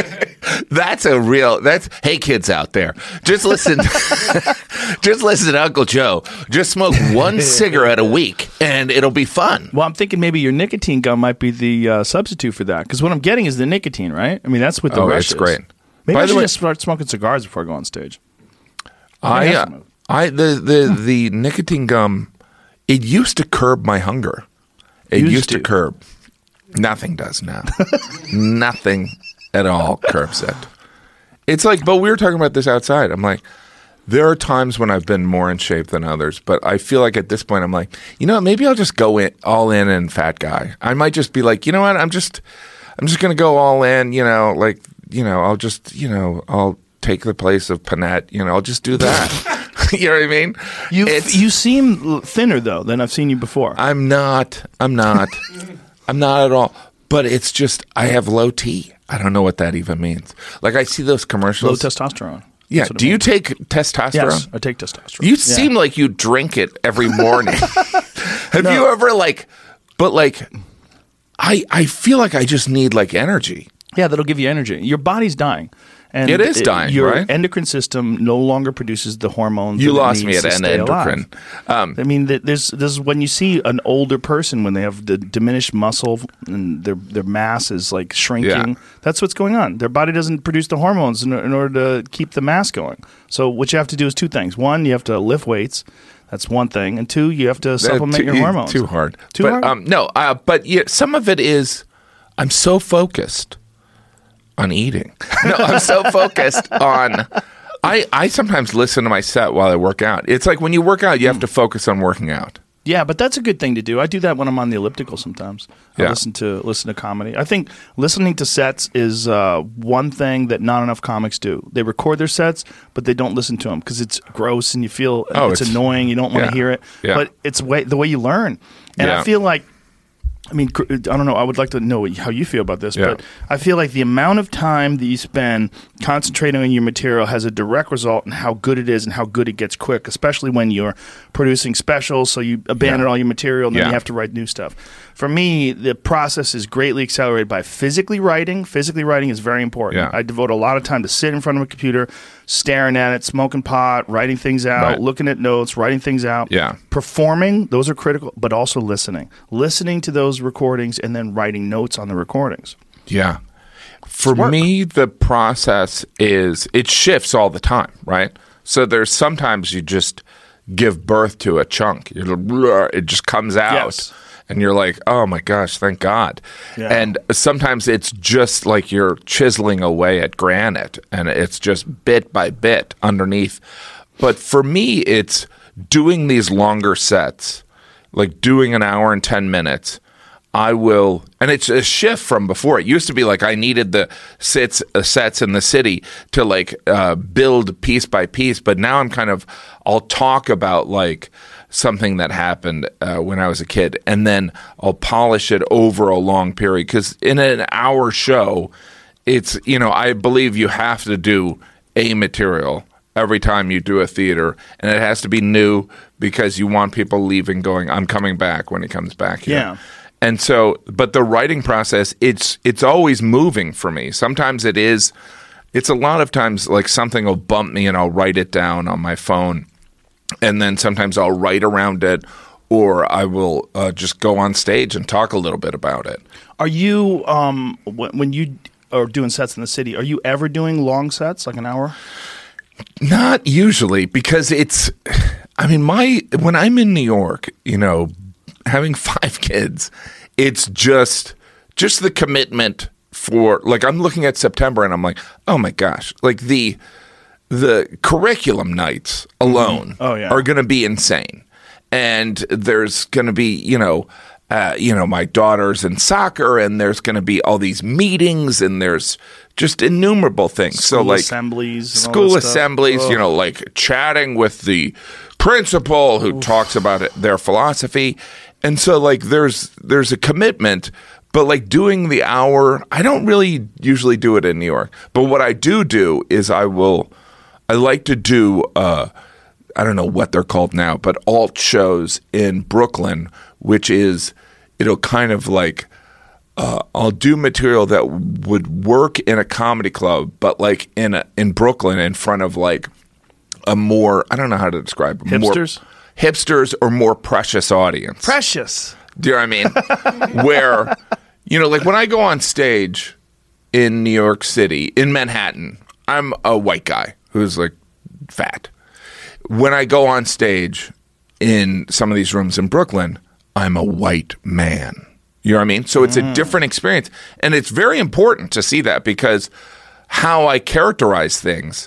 Hey kids out there, just listen to Uncle Joe. Just smoke one cigarette a week and it'll be fun. Well, I'm thinking maybe your nicotine gum might be the substitute for that, because what I'm getting is the nicotine, right? I mean, that's what the rush is. It's great. Maybe I should just start smoking cigars before I go on stage. The nicotine gum, it used to curb my hunger. It used to curb. Nothing does now. Nothing at all curbs it. It's like, but we were talking about this outside. I'm like, there are times when I've been more in shape than others, but I feel like at this point I'm like, you know what, maybe I'll just go all in and fat guy. I might just be like, you know what, I'm just going to go all in, you know, like, you know, I'll take the place of Panette, you know, I'll just do that. You know what I mean? You seem thinner though than I've seen you before. I'm not at all. But it's just, I have low T. I don't know what that even means. Like, I see those commercials. Low testosterone. Yeah. Do you take testosterone? Yes, I take testosterone. You seem like you drink it every morning. Have you ever I feel like I just need like energy. Yeah, that'll give you energy. Your body's dying. And it is dying, your right? endocrine system no longer produces the hormones. You that lost it me needs at to an stay endocrine. Alive. I mean, this is when you see an older person when they have the diminished muscle and their mass is like shrinking. Yeah. That's what's going on. Their body doesn't produce the hormones in order to keep the mass going. So what you have to do is two things. One, you have to lift weights. That's one thing. And two, you have to supplement your hormones. Too hard. Too hard? No, but yeah, some of it is I'm so focused on eating. No, I'm so focused on I sometimes listen to my set while I work out. It's like when you work out, you have to focus on working out. Yeah, but that's a good thing to do. I do that when I'm on the elliptical sometimes. I Yeah. listen to comedy. I think listening to sets is one thing that not enough comics do. They record their sets, but they don't listen to them because it's gross and you feel it's annoying. You don't want to hear it. Yeah. But it's the way you learn. And I feel like, I mean, I don't know. I would like to know how you feel about this, but I feel like the amount of time that you spend concentrating on your material has a direct result in how good it is and how good it gets quick, especially when you're producing specials. So you abandon all your material and then you have to write new stuff. For me, the process is greatly accelerated by physically writing. Physically writing is very important. Yeah. I devote a lot of time to sit in front of a computer, staring at it, smoking pot, writing things out, looking at notes, writing things out. Yeah. Performing, those are critical, but also listening. Listening to those recordings and then writing notes on the recordings. Yeah. For me, the process is it shifts all the time, right? So there's sometimes you just give birth to a chunk. It just comes out. Yes. And you're like, oh my gosh, thank God. Yeah. And sometimes it's just like you're chiseling away at granite and it's just bit by bit underneath. But for me, it's doing these longer sets, like doing an hour and 10 minutes. I will, and it's a shift from before. It used to be like I needed the sets in the city to like build piece by piece. But now I'll talk about like something that happened when I was a kid, and then I'll polish it over a long period. Because in an hour show, it's, I believe you have to do a material every time you do a theater, and it has to be new because you want people leaving going, I'm coming back when he comes back here. Yeah. And so, but the writing process, it's always moving for me. Sometimes it's a lot of times like something will bump me and I'll write it down on my phone. And then sometimes I'll write around it, or I will just go on stage and talk a little bit about it. Are you, when you are doing sets in the city, are you ever doing long sets, like an hour? Not usually, because when I'm in New York, having 5 kids, it's just the commitment for, like, I'm looking at September and I'm like, oh my gosh, like the curriculum nights alone are going to be insane. And there's going to be, my daughter's in soccer, and there's going to be all these meetings, and there's just innumerable things. School assemblies, like chatting with the principal who talks about their philosophy. And so like there's a commitment, but like doing the hour, I don't really usually do it in New York. But what I do is I like to do I don't know what they're called now, but alt shows in Brooklyn, which is it'll kind of like I'll do material that would work in a comedy club, but like in Brooklyn in front of like a more, I don't know how to describe it, hipsters or more precious audience. Precious. Do you know what I mean? Where, like when I go on stage in New York City, in Manhattan, I'm a white guy who's like fat. When I go on stage in some of these rooms in Brooklyn, I'm a white man. You know what I mean? So it's a different experience. And it's very important to see that, because how I characterize things,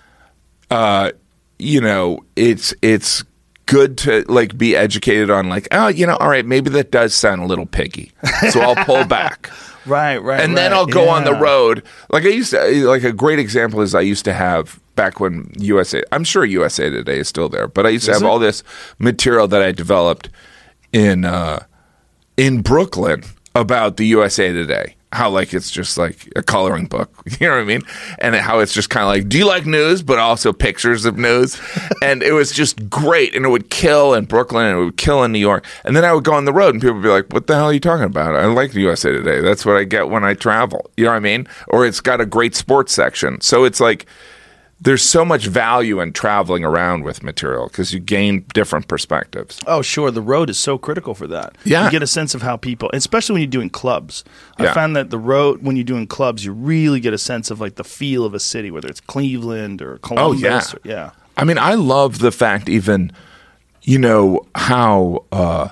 it's good to like be educated on like, all right, maybe that does sound a little piggy. So I'll pull back. Right. And then I'll go on the road. Like I used to, like a great example is I used to have back when I'm sure USA Today is still there, but I used to have all this material that I developed in Brooklyn about the USA Today. how like it's just like a coloring book, you know what I mean? And how it's just kind of like, do you like news, but also pictures of news? And it was just great. And it would kill in Brooklyn and it would kill in New York. And then I would go on the road and people would be like, what the hell are you talking about? I like the USA Today. That's what I get when I travel. You know what I mean? Or it's got a great sports section. So it's like, there's so much value in traveling around with material because you gain different perspectives. Oh, sure. The road is so critical for that. Yeah. You get a sense of how people, especially when you're doing clubs. I found that the road, when you're doing clubs, you really get a sense of like the feel of a city, whether it's Cleveland or Columbus. Oh, yeah. I mean, I love the fact even, how,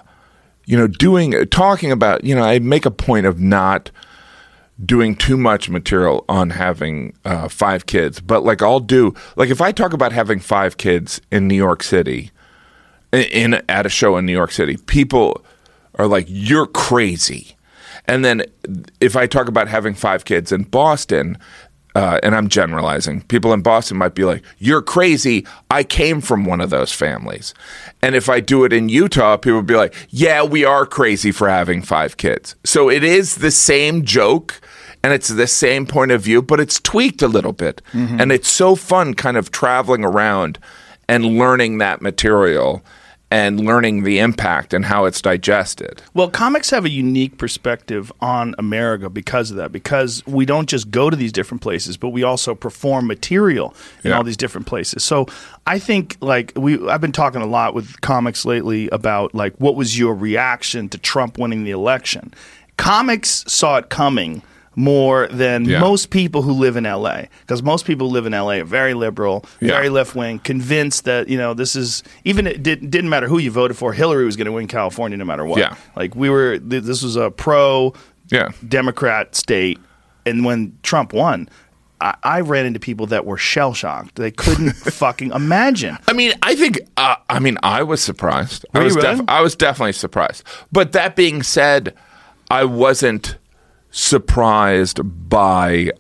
talking about, I make a point of not doing too much material on having 5 kids. But like I'll do, like if I talk about having 5 kids in New York City, at a show in New York City, people are like, you're crazy. And then if I talk about having 5 kids in Boston, and I'm generalizing, people in Boston might be like, you're crazy. I came from one of those families. And if I do it in Utah, people will be like, yeah, we are crazy for having 5 kids. So it is the same joke and it's the same point of view, but it's tweaked a little bit. Mm-hmm. And it's so fun kind of traveling around and learning that material and learning the impact and how it's digested. Well, comics have a unique perspective on America because of that, because we don't just go to these different places, but we also perform material in all these different places. So I think like I've been talking a lot with comics lately about like, what was your reaction to Trump winning the election? Comics saw it coming more than most people who live in LA, because most people who live in LA are very liberal, very left-wing, convinced that, this is, even it didn't matter who you voted for, Hillary was going to win California no matter what. Yeah. Like this was a pro-Democrat state, and when Trump won, I ran into people that were shell-shocked. They couldn't fucking imagine. I mean, I think, I was surprised. I was definitely surprised. But that being said, I wasn't surprised by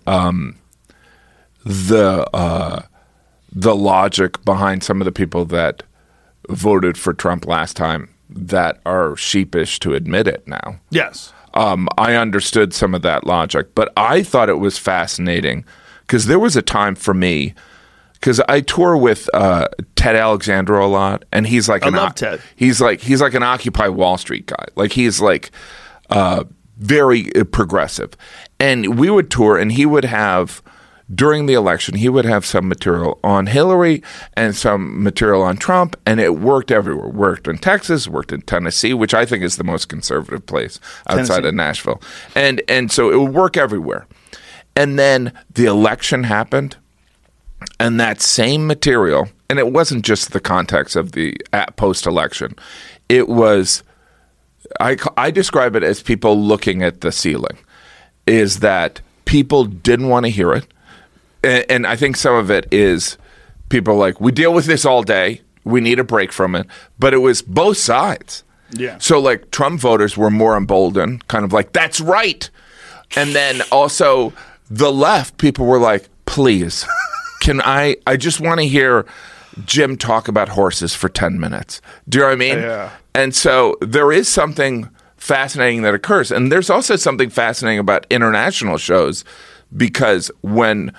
the logic behind some of the people that voted for Trump last time that are sheepish to admit it now. Yes. I understood some of that logic, but I thought it was fascinating because there was a time for me, because I tour with Ted Alexandro a lot, and he's like love Ted. He's like an Occupy Wall Street guy. Like he's like very progressive. And we would tour, and he would have, during the election, he would have some material on Hillary and some material on Trump, and it worked everywhere. Worked in Texas, worked in Tennessee, which I think is the most conservative place outside of Nashville. And so it would work everywhere. And then the election happened, and that same material, and it wasn't just the context of the post-election, it was, I describe it as people looking at the ceiling, is that people didn't want to hear it. And I think some of it is people like, we deal with this all day. We need a break from it. But it was both sides. Yeah. So like Trump voters were more emboldened, kind of like, that's right. And then also the left, people were like, please, I just want to hear Jim talk about horses for 10 minutes. Do you know what I mean? Yeah. And so there is something fascinating that occurs. And there's also something fascinating about international shows, because when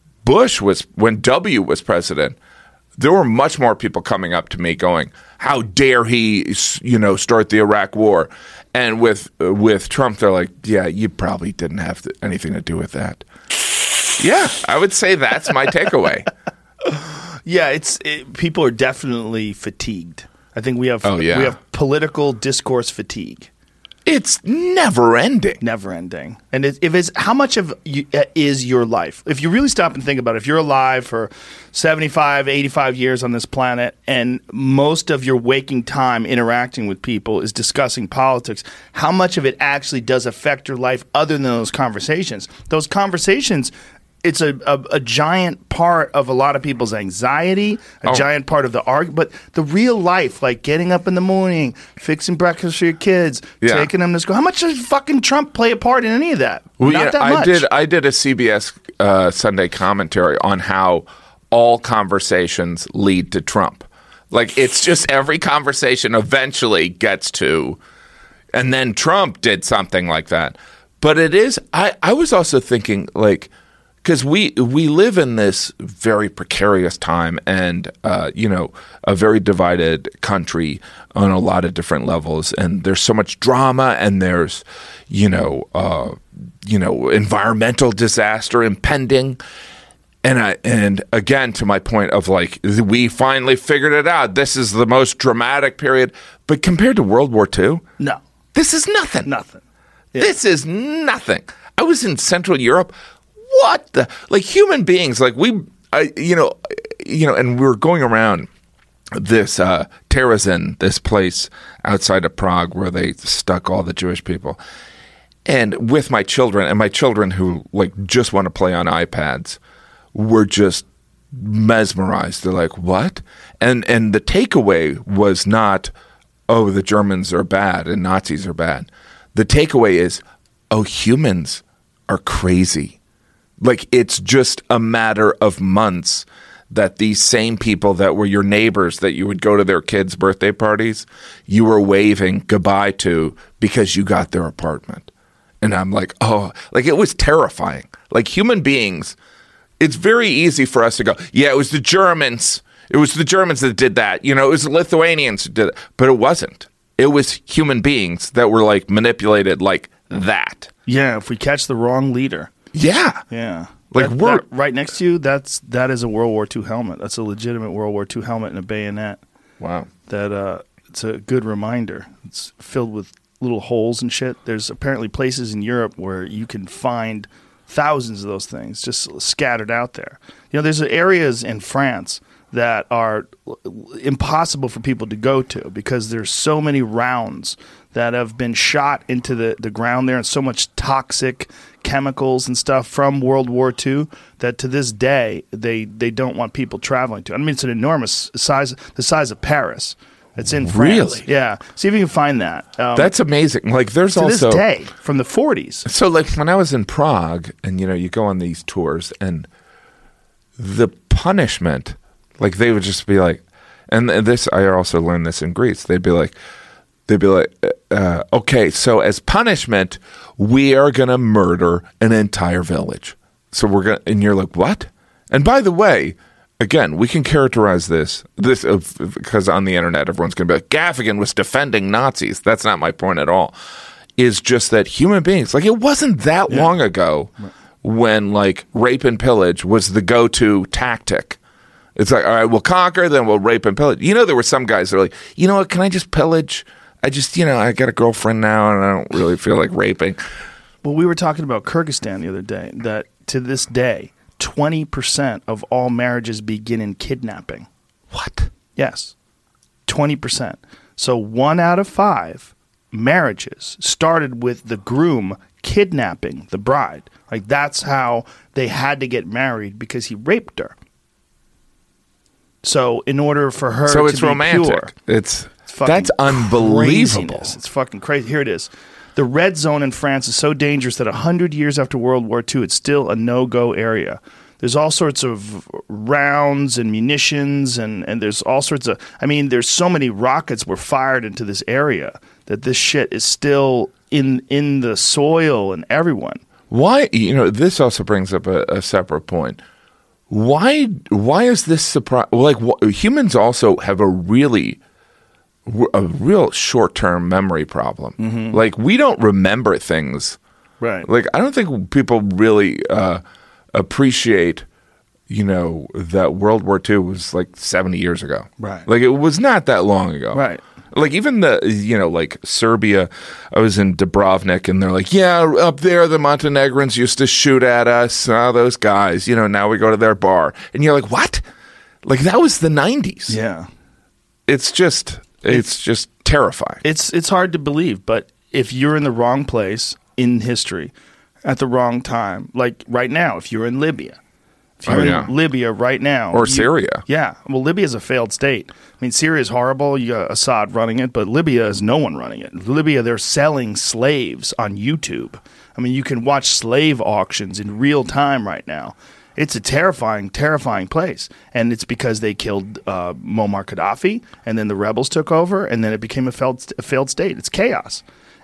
W was president, there were much more people coming up to me going, how dare he, start the Iraq war? And with Trump, they're like, yeah, you probably didn't have anything to do with that. Yeah, I would say that's my takeaway. Yeah, people are definitely fatigued. I think we have political discourse fatigue. It's never ending. Never ending. And if it's how much of is your life? If you really stop and think about it, if you're alive for 75, 85 years on this planet, and most of your waking time interacting with people is discussing politics, how much of it actually does affect your life other than those conversations? Those conversations, it's a giant part of a lot of people's anxiety, a giant part of the argument. But the real life, like getting up in the morning, fixing breakfast for your kids, taking them to school. How much does fucking Trump play a part in any of that? Well, Not that much. I did a CBS Sunday commentary on how all conversations lead to Trump. Like, it's just every conversation eventually gets to, and then Trump did something like that. But it is. I was also thinking, like, because we live in this very precarious time, and a very divided country on a lot of different levels, and there's so much drama, and there's environmental disaster impending. And again, to my point of, like, we finally figured it out. This is the most dramatic period. But compared to World War II, No. this is nothing. Nothing. Yeah. This is nothing. I was in Central Europe. What the, like, human beings, like, and we were going around this Terezin, this place outside of Prague where they stuck all the Jewish people, and with my children, and my children who, like, just want to play on iPads were just mesmerized. They're like, what? And the takeaway was not, oh, the Germans are bad and Nazis are bad. The takeaway is, oh, humans are crazy. Like, it's just a matter of months that these same people that were your neighbors that you would go to their kids' birthday parties, you were waving goodbye to because you got their apartment. And I'm like, oh, like, it was terrifying. Like, human beings, it's very easy for us to go, yeah, it was the Germans. It was the Germans that did that. It was the Lithuanians who did it. But it wasn't. It was human beings that were, like, manipulated like that. Yeah, if we catch the wrong leader. Yeah. Yeah. Like, that right next to you, that is a World War II helmet. That's a legitimate World War II helmet and a bayonet. Wow. That it's a good reminder. It's filled with little holes and shit. There's apparently places in Europe where you can find thousands of those things just scattered out there. There's areas in France that are impossible for people to go to because there's so many rounds that have been shot into the ground there, and so much toxic chemicals and stuff from World War II that to this day they don't want people traveling to. I mean, it's an enormous size, the size of Paris. It's in France. Really? Yeah. See if you can find that. That's amazing. Like, there's to also this day from the 40s. So, like, when I was in Prague, and you go on these tours, and the punishment, like, they would just be like, and this, I also learned this in Greece. They'd be like, okay, so as punishment, we are going to murder an entire village. So we're going to, and you're like, what? And by the way, again, we can characterize this because on the internet, everyone's going to be like, Gaffigan was defending Nazis. That's not my point at all. Is just that human beings, like, it wasn't that long ago when, like, rape and pillage was the go-to tactic. It's like, all right, we'll conquer, then we'll rape and pillage. There were some guys that were like, you know what, can I just pillage? I just, I got a girlfriend now, and I don't really feel like raping. Well, we were talking about Kyrgyzstan the other day, that to this day, 20% of all marriages begin in kidnapping. What? Yes, 20%. So 1 out of 5 marriages started with the groom kidnapping the bride. Like, that's how they had to get married, because he raped her. So in order for her to it's be romantic. Pure, That's unbelievable. Craziness. It's fucking crazy. Here it is. The red zone in France is so dangerous that 100 years after World War II, it's still a no-go area. There's all sorts of rounds and munitions, and there's all sorts of... I mean, there's so many rockets were fired into this area that this shit is still in the soil and everyone. Why? This also brings up a separate point. Why is this surprise? Like, humans also have a real short-term memory problem. Mm-hmm. Like, we don't remember things. Right. Like, I don't think people really appreciate, that World War II was like 70 years ago. Right. Like, it was not that long ago. Right. Like, even like Serbia, I was in Dubrovnik, and they're like, yeah, up there, the Montenegrins used to shoot at us. Those guys, now we go to their bar. And you're like, what? Like, that was the 90s. Yeah. It's just terrifying. It's hard to believe, but if you're in the wrong place in history at the wrong time, like right now, if you're in Libya, in Libya right now. Or Syria. Yeah. Well, Libya is a failed state. I mean, Syria is horrible. You got Assad running it, but Libya is no one running it. Libya, they're selling slaves on YouTube. I mean, you can watch slave auctions in real time right now. It's a terrifying, terrifying place. And it's because they killed Muammar Gaddafi, and then the rebels took over, and then it became a failed state. It's chaos.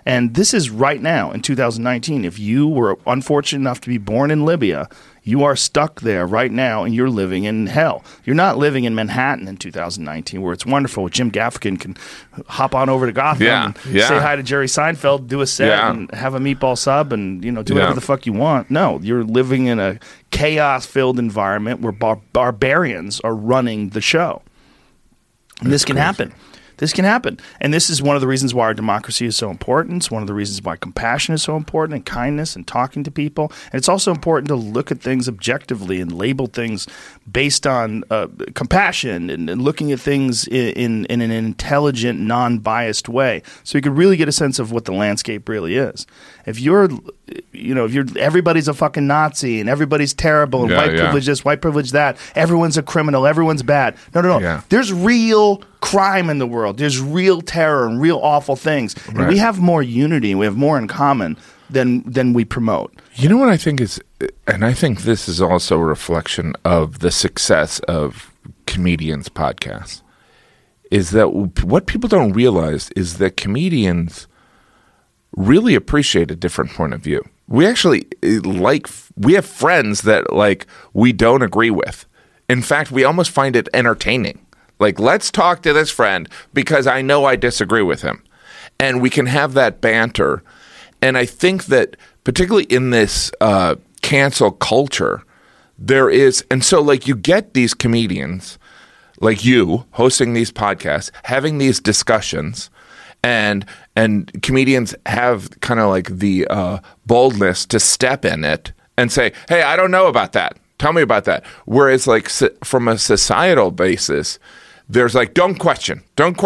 And this is right now in 2019. If you were unfortunate enough to be born in Libya, you are stuck there right now, and you're living in hell. You're not living in Manhattan in 2019, where it's wonderful. Jim Gaffigan can hop on over to Gotham and say hi to Jerry Seinfeld, do a set, and have a meatball sub, and do whatever the fuck you want. No, you're living in a chaos-filled environment where barbarians are running the show. And this can happen. This can happen. And this is one of the reasons why our democracy is so important. It's one of the reasons why compassion is so important, and kindness, and talking to people. And it's also important to look at things objectively and label things based on compassion and looking at things in an intelligent, non-biased way. So you can really get a sense of what the landscape really is. If you're everybody's a fucking Nazi and everybody's terrible and white privilege this, white privilege that, everyone's a criminal, everyone's bad. No. Yeah. There's real crime in the world. There's real terror and real awful things. And we have more unity and we have more in common than we promote. You know what I think is, and I think this is also a reflection of the success of comedians' podcasts, is that what people don't realize is that comedians really appreciate a different point of view. We actually we have friends that we don't agree with. In fact, we almost find it entertaining. Let's talk to this friend because I know I disagree with him. And we can have that banter. And I think that particularly in this cancel culture, there is, and so you get these comedians like you hosting these podcasts, having these discussions, and comedians have kind of the boldness to step in it and say, hey, I don't know about that. Tell me about that. Whereas from a societal basis, there's don't question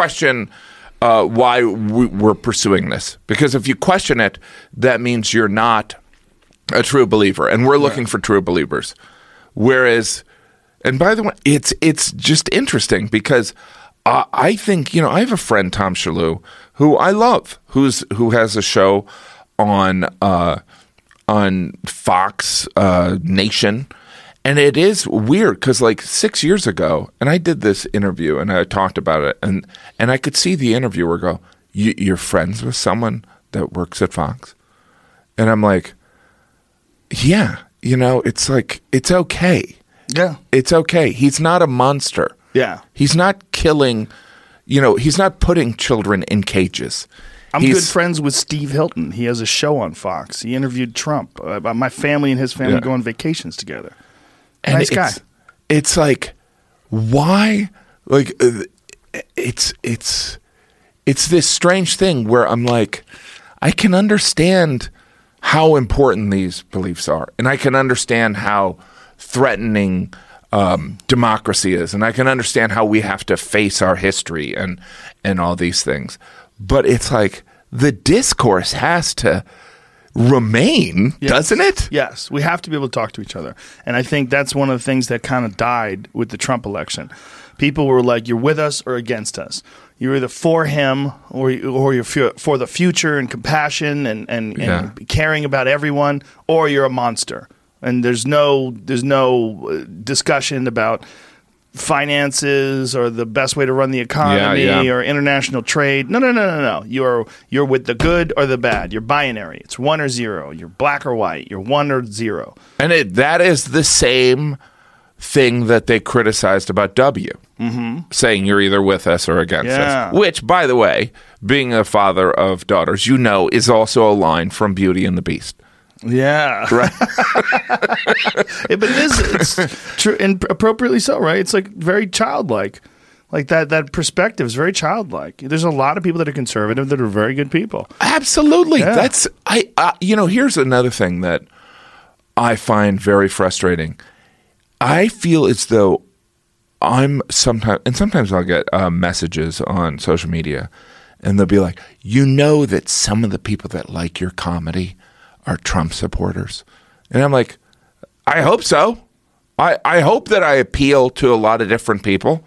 why we're pursuing this. Because if you question it, that means you're not a true believer. And we're looking for true believers. Whereas, and by the way, it's just interesting because I think, I have a friend, Tom Shalhoub, who I love, who has a show on Fox Nation. And it is weird because 6 years ago, and I did this interview and I talked about it, and I could see the interviewer go, you're friends with someone that works at Fox? And I'm like, yeah, it's it's okay. Yeah. It's okay. He's not a monster. Yeah. He's not killing, he's not putting children in cages. I'm good friends with Steve Hilton. He has a show on Fox. He interviewed Trump. My family and his family go on vacations together. And nice guy. It's why? It's this strange thing where I'm I can understand how important these beliefs are, and I can understand how threatening democracy is, and I can understand how we have to face our history and all these things. But it's the discourse has to remain, doesn't it? Yes. We have to be able to talk to each other. And I think that's one of the things that kind of died with the Trump election. People were you're with us or against us. You're either for him or you're for the future and compassion and caring about everyone, or you're a monster. And there's no discussion about finances or the best way to run the economy or international trade. No. You're with the good or the bad. You're binary. It's 1 or 0. You're black or white. You're 1 or 0. And that is the same thing that they criticized about W, saying you're either with us or against us. Which, by the way, being a father of daughters, is also a line from Beauty and the Beast. Yeah. Right. But it's true, and appropriately so, right? It's very childlike. That perspective is very childlike. There's a lot of people that are conservative that are very good people. Absolutely. Yeah. That's here's another thing that I find very frustrating. I feel as though sometimes I'll get messages on social media, and they'll be that some of the people that like your comedy are Trump supporters. And I'm I hope so. I hope that I appeal to a lot of different people.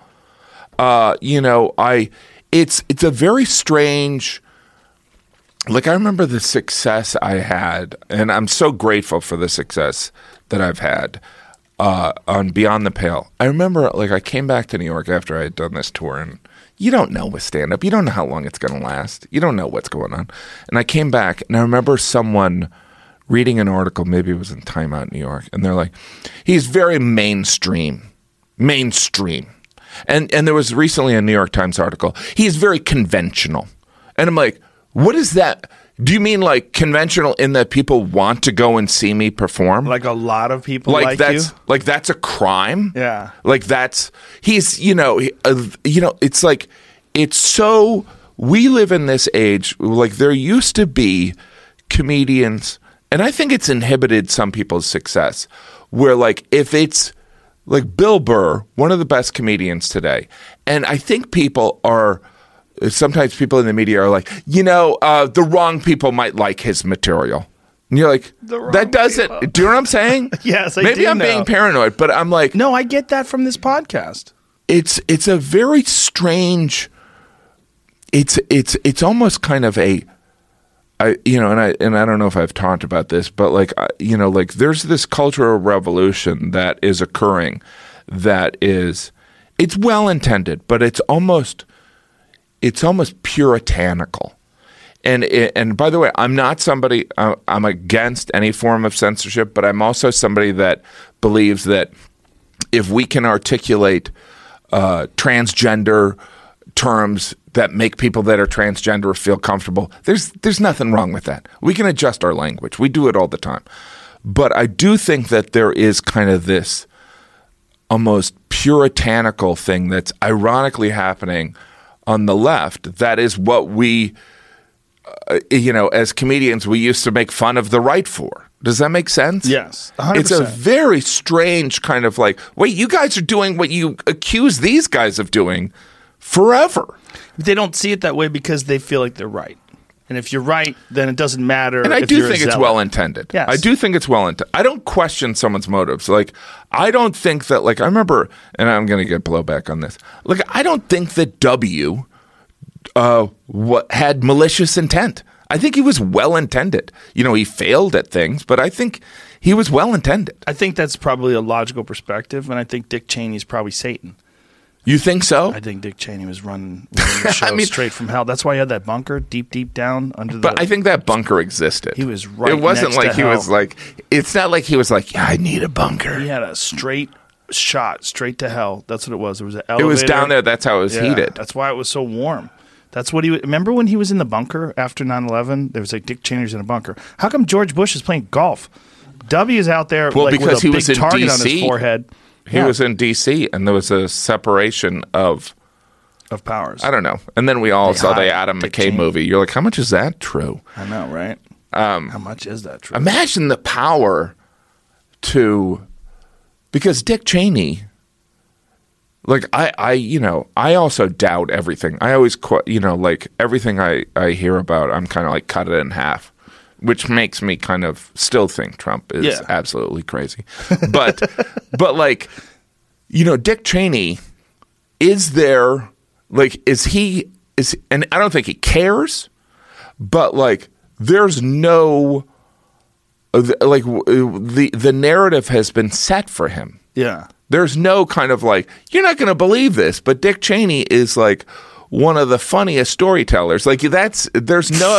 It's a very strange, I remember the success I had, and I'm so grateful for the success that I've had on Beyond the Pale. I remember I came back to New York after I had done this tour, and you don't know with stand-up. You don't know how long it's going to last. You don't know what's going on. And I came back, and I remember someone reading an article, maybe it was in Time Out New York, and they're like, he's very mainstream. And there was recently a New York Times article. He's very conventional. And I'm like, what is that? Do you mean like conventional in that people want to go and see me perform? Like a lot of people like you? Like that's a crime? Yeah. Like he's, it's like, it's so, we live in this age, like there used to be comedians, and I think it's inhibited some people's success, where like if it's like Bill Burr, one of the best comedians today, and I think sometimes people in the media are like, the wrong people might like his material. And you're like, that doesn't, people. Do you know what I'm saying? Yes, I do. Maybe I'm being paranoid, but I'm like. No, I get that from this podcast. It's a very strange, it's almost kind of and I don't know if I've talked about this, but like there's this cultural revolution that is occurring that is, it's well intended, but it's almost puritanical. And by the way, I'm not somebody, I'm against any form of censorship, but I'm also somebody that believes that if we can articulate transgender terms that make people that are transgender feel comfortable, there's nothing wrong with that. We can adjust our language. We do it all the time. But I do think that there is kind of this almost puritanical thing that's ironically happening on the left. That is what we, as comedians, we used to make fun of the right for. Does that make sense? Yes, 100%. It's a very strange kind of like, wait, you guys are doing what you accuse these guys of doing forever. They don't see it that way because they feel like they're right. And if you're right, then it doesn't matter. And I do think it's well intended. Yes. I do think it's well intended. I don't question someone's motives. Like, I don't think that, like, I remember, and I'm going to get blowback on this. Like, I don't think that W had malicious intent. I think he was well intended. He failed at things, but I think he was well intended. I think that's probably a logical perspective, and I think Dick Cheney's probably Satan. You think so? I think Dick Cheney was running the show straight from hell. That's why he had that bunker deep down under the... But I think that bunker existed. He was right. It wasn't next like to he hell. was like... It's not like he was like, yeah, I need a bunker. He had a straight shot straight to hell. That's what it was. There was an elevator. It was down there. That's how it was heated. That's why it was so warm. That's what he... Remember when he was in the bunker after 9/11? There was like Dick Cheney was in a bunker. How come George Bush is playing golf? W is out there because with a he big was in target DC. on his forehead. He was in D.C. and there was a separation of powers. I don't know. And then we all saw the Adam McKay movie. You're like, how much is that true? I know, right? How much is that true? Imagine the power because Dick Cheney, like I also doubt everything. I always like everything I hear about, I'm kind of like cut it in half, which makes me kind of still think Trump is absolutely crazy. But like, Dick Cheney, is there, like, and I don't think he cares, but like, there's no, like, the narrative has been set for him. Yeah. There's no kind of like, you're not going to believe this, but Dick Cheney is like one of the funniest storytellers. Like there's no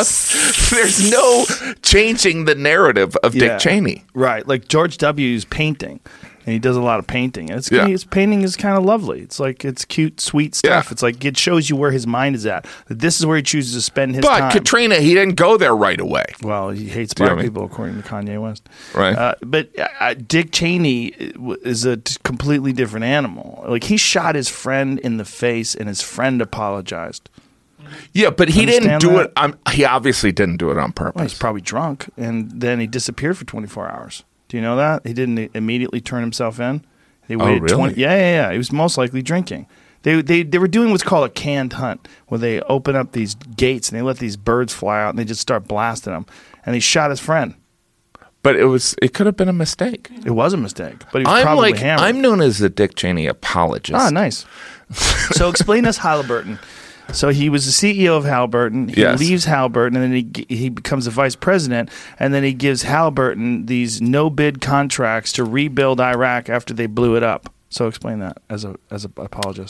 changing the narrative of Dick Cheney. Right. Like George W.'s painting, and he does a lot of painting. And his painting is kind of lovely. It's like, it's cute, sweet stuff. Yeah. It's like, it shows you where his mind is at. This is where he chooses to spend his time. But Katrina, he didn't go there right away. Well, he hates black people, according to Kanye West. Right. But Dick Cheney is a completely different animal. Like, he shot his friend in the face, and his friend apologized. Yeah, but he didn't do it. He obviously didn't do it on purpose. Well, he's probably drunk, and then he disappeared for 24 hours. Do you know that? He didn't immediately turn himself in. They waited really? 20. Yeah. He was most likely drinking. They were doing what's called a canned hunt, where they open up these gates and they let these birds fly out and they just start blasting them. And he shot his friend. But it could have been a mistake. It was a mistake, but he was probably hammered. I'm known as the Dick Cheney apologist. Ah, nice. So explain us Halliburton. So he was the CEO of Halliburton. He leaves Halliburton, and then he becomes the vice president, and then he gives Halliburton these no-bid contracts to rebuild Iraq after they blew it up. So explain that as a apologist.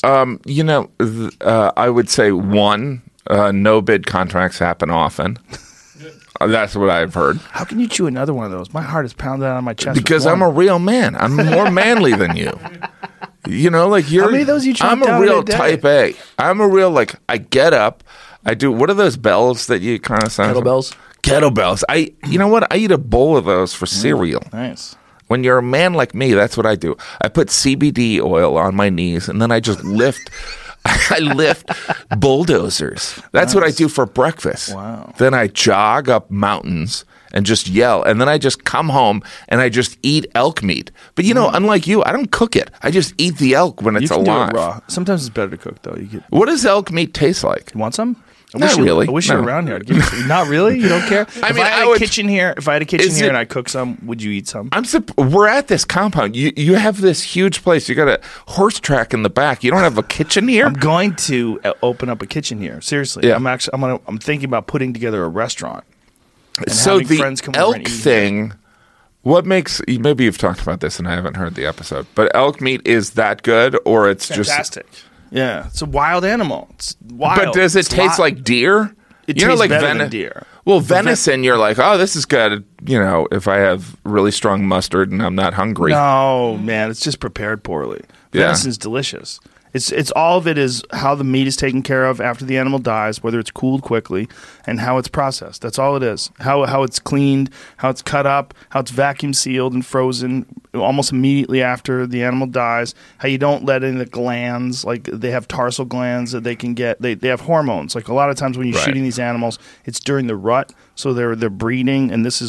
I would say one, no bid contracts happen often. That's what I've heard. How can you chew another one of those? My heart is pounding out of my chest. Because I'm a real man. I'm more manly than you. You know, like you're. How many of those you chop I'm down a real in a day? type A. I'm a real I get up. I do. What are those bells that you kind of sound? Kettlebells. Kettlebells. You know what? I eat a bowl of those for cereal. Nice. When you're a man like me, that's what I do. I put CBD oil on my knees, and then I just lift. I lift bulldozers. That's what I do for breakfast. Wow. Then I jog up mountains and just yell. And then I just come home and I just eat elk meat. But, unlike you, I don't cook it. I just eat the elk when it's You can alive. do it raw. Sometimes it's better to cook, though. What does elk meat taste like? You want some? Not really. I wish you were No. around here. I'd give you some. Not really? You don't care? If I had a kitchen here and I cook some, would you eat some? We're at this compound. You have this huge place. You got a horse track in the back. You don't have a kitchen here? I'm going to open up a kitchen here. Seriously. Yeah. I'm thinking about putting together a restaurant. And So having the friends come over elk and eat thing, what makes, maybe you've talked about this and I haven't heard the episode, but elk meat is that good or it's fantastic. Yeah, it's a wild animal. It's wild. But does it taste like deer? It tastes better than deer. Well, venison, you're like, oh, this is good. If I have really strong mustard and I'm not hungry. No, man, it's just prepared poorly. Yeah. Venison's delicious. It's all of it is how the meat is taken care of after the animal dies, whether it's cooled quickly, and how it's processed. That's all it is. How it's cleaned, how it's cut up, how it's vacuum sealed and frozen almost immediately after the animal dies. How you don't let in the glands, like they have tarsal glands that they can get. They have hormones. Like a lot of times when you're shooting these animals, it's during the rut, so they're breeding, and this is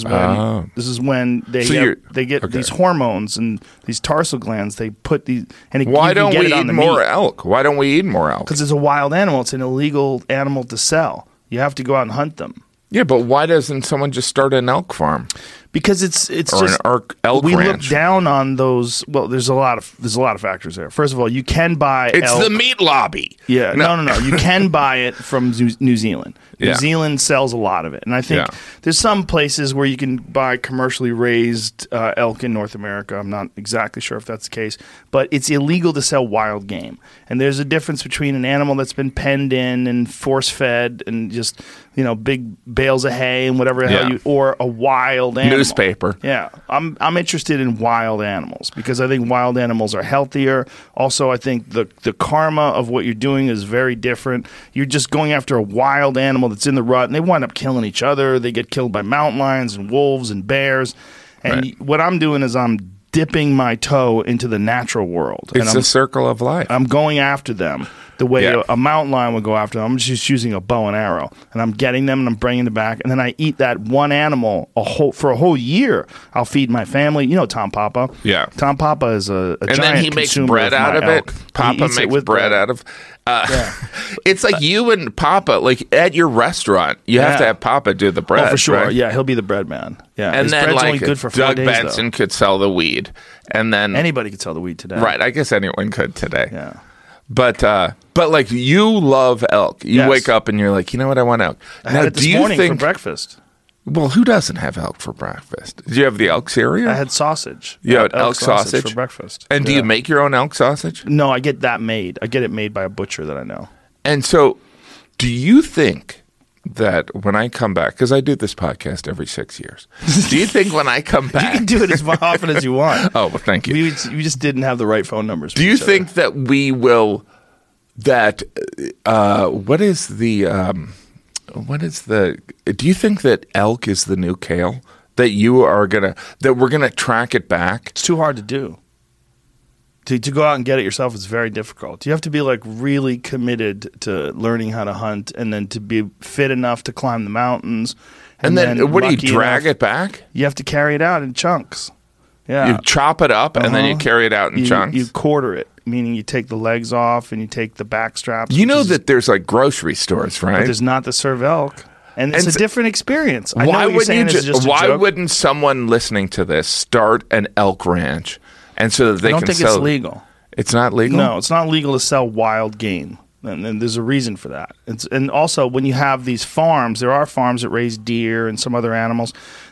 when they get these hormones and these tarsal glands. They put these. And why don't we eat more elk? Why don't we eat more elk? Because it's a wild animal. It's an illegal animal to sell. You have to go out and hunt them. Yeah, but why doesn't someone just start an elk farm? Because it's or just an elk we ranch. Look down on those. Well, there's a lot of factors there. First of all, you can buy. It's elk. the meat lobby. Yeah, no. You can buy it from New Zealand. New Zealand sells a lot of it, and I think there's some places where you can buy commercially raised elk in North America. I'm not exactly sure if that's the case, but it's illegal to sell wild game. And there's a difference between an animal that's been penned in and force fed and just big bales of hay and whatever the hell or a wild animal. Newspaper. Yeah, I'm interested in wild animals because I think wild animals are healthier. Also, I think the karma of what you're doing is very different. You're just going after a wild animal that's in the rut, and they wind up killing each other. They get killed by mountain lions and wolves and bears. And what I'm doing is I'm dipping my toe into the natural world. It's a circle of life. I'm going after them the way a mountain lion would go after them. I'm just using a bow and arrow, and I'm getting them and I'm bringing them back, and then I eat that one animal for a whole year. I'll feed my family. You know Tom Papa. Yeah. Tom Papa is a and giant then he makes consumer bread out of elk. it. Papa makes bread out of. Yeah. It's like you and Papa, like at your restaurant, you have to have Papa do the bread. Oh, for sure. Right? Yeah, he'll be the bread man. Yeah, and his then bread's like only good for 4 Doug days, Benson could sell the weed, and then anybody could sell the weed today. Right, I guess anyone could today. Yeah. But like you love elk. You wake up and you're like, you know what, I want elk. I had it this morning for breakfast. Well, who doesn't have elk for breakfast? Did you have the elk cereal? I had sausage. You had elk sausage for breakfast. And do you make your own elk sausage? No, I get that made. I get it made by a butcher that I know. And so, do you think that when I come back, because I do this podcast every 6 years, do you think when I come back... You can do it as often as you want. Oh, well, thank you. We just didn't have the right phone numbers. Do you think that we will... That... Do you think that elk is the new kale? That we're gonna track it back? It's too hard to do. To go out and get it yourself is very difficult. You have to be like really committed to learning how to hunt, and then to be fit enough to climb the mountains. And then what do you drag it back? You have to carry it out in chunks. Yeah, you chop it up and then you carry it out in chunks. You quarter it, meaning you take the legs off and you take the back straps. You know that there's like grocery stores, right? But there's not to serve elk. And it's a different experience. Why wouldn't someone listening to this start an elk ranch, and so that they can sell? I don't think it's legal. It's not legal? No, it's not legal to sell wild game. And there's a reason for that. And also, when you have these farms, there are farms that raise deer and some other animals.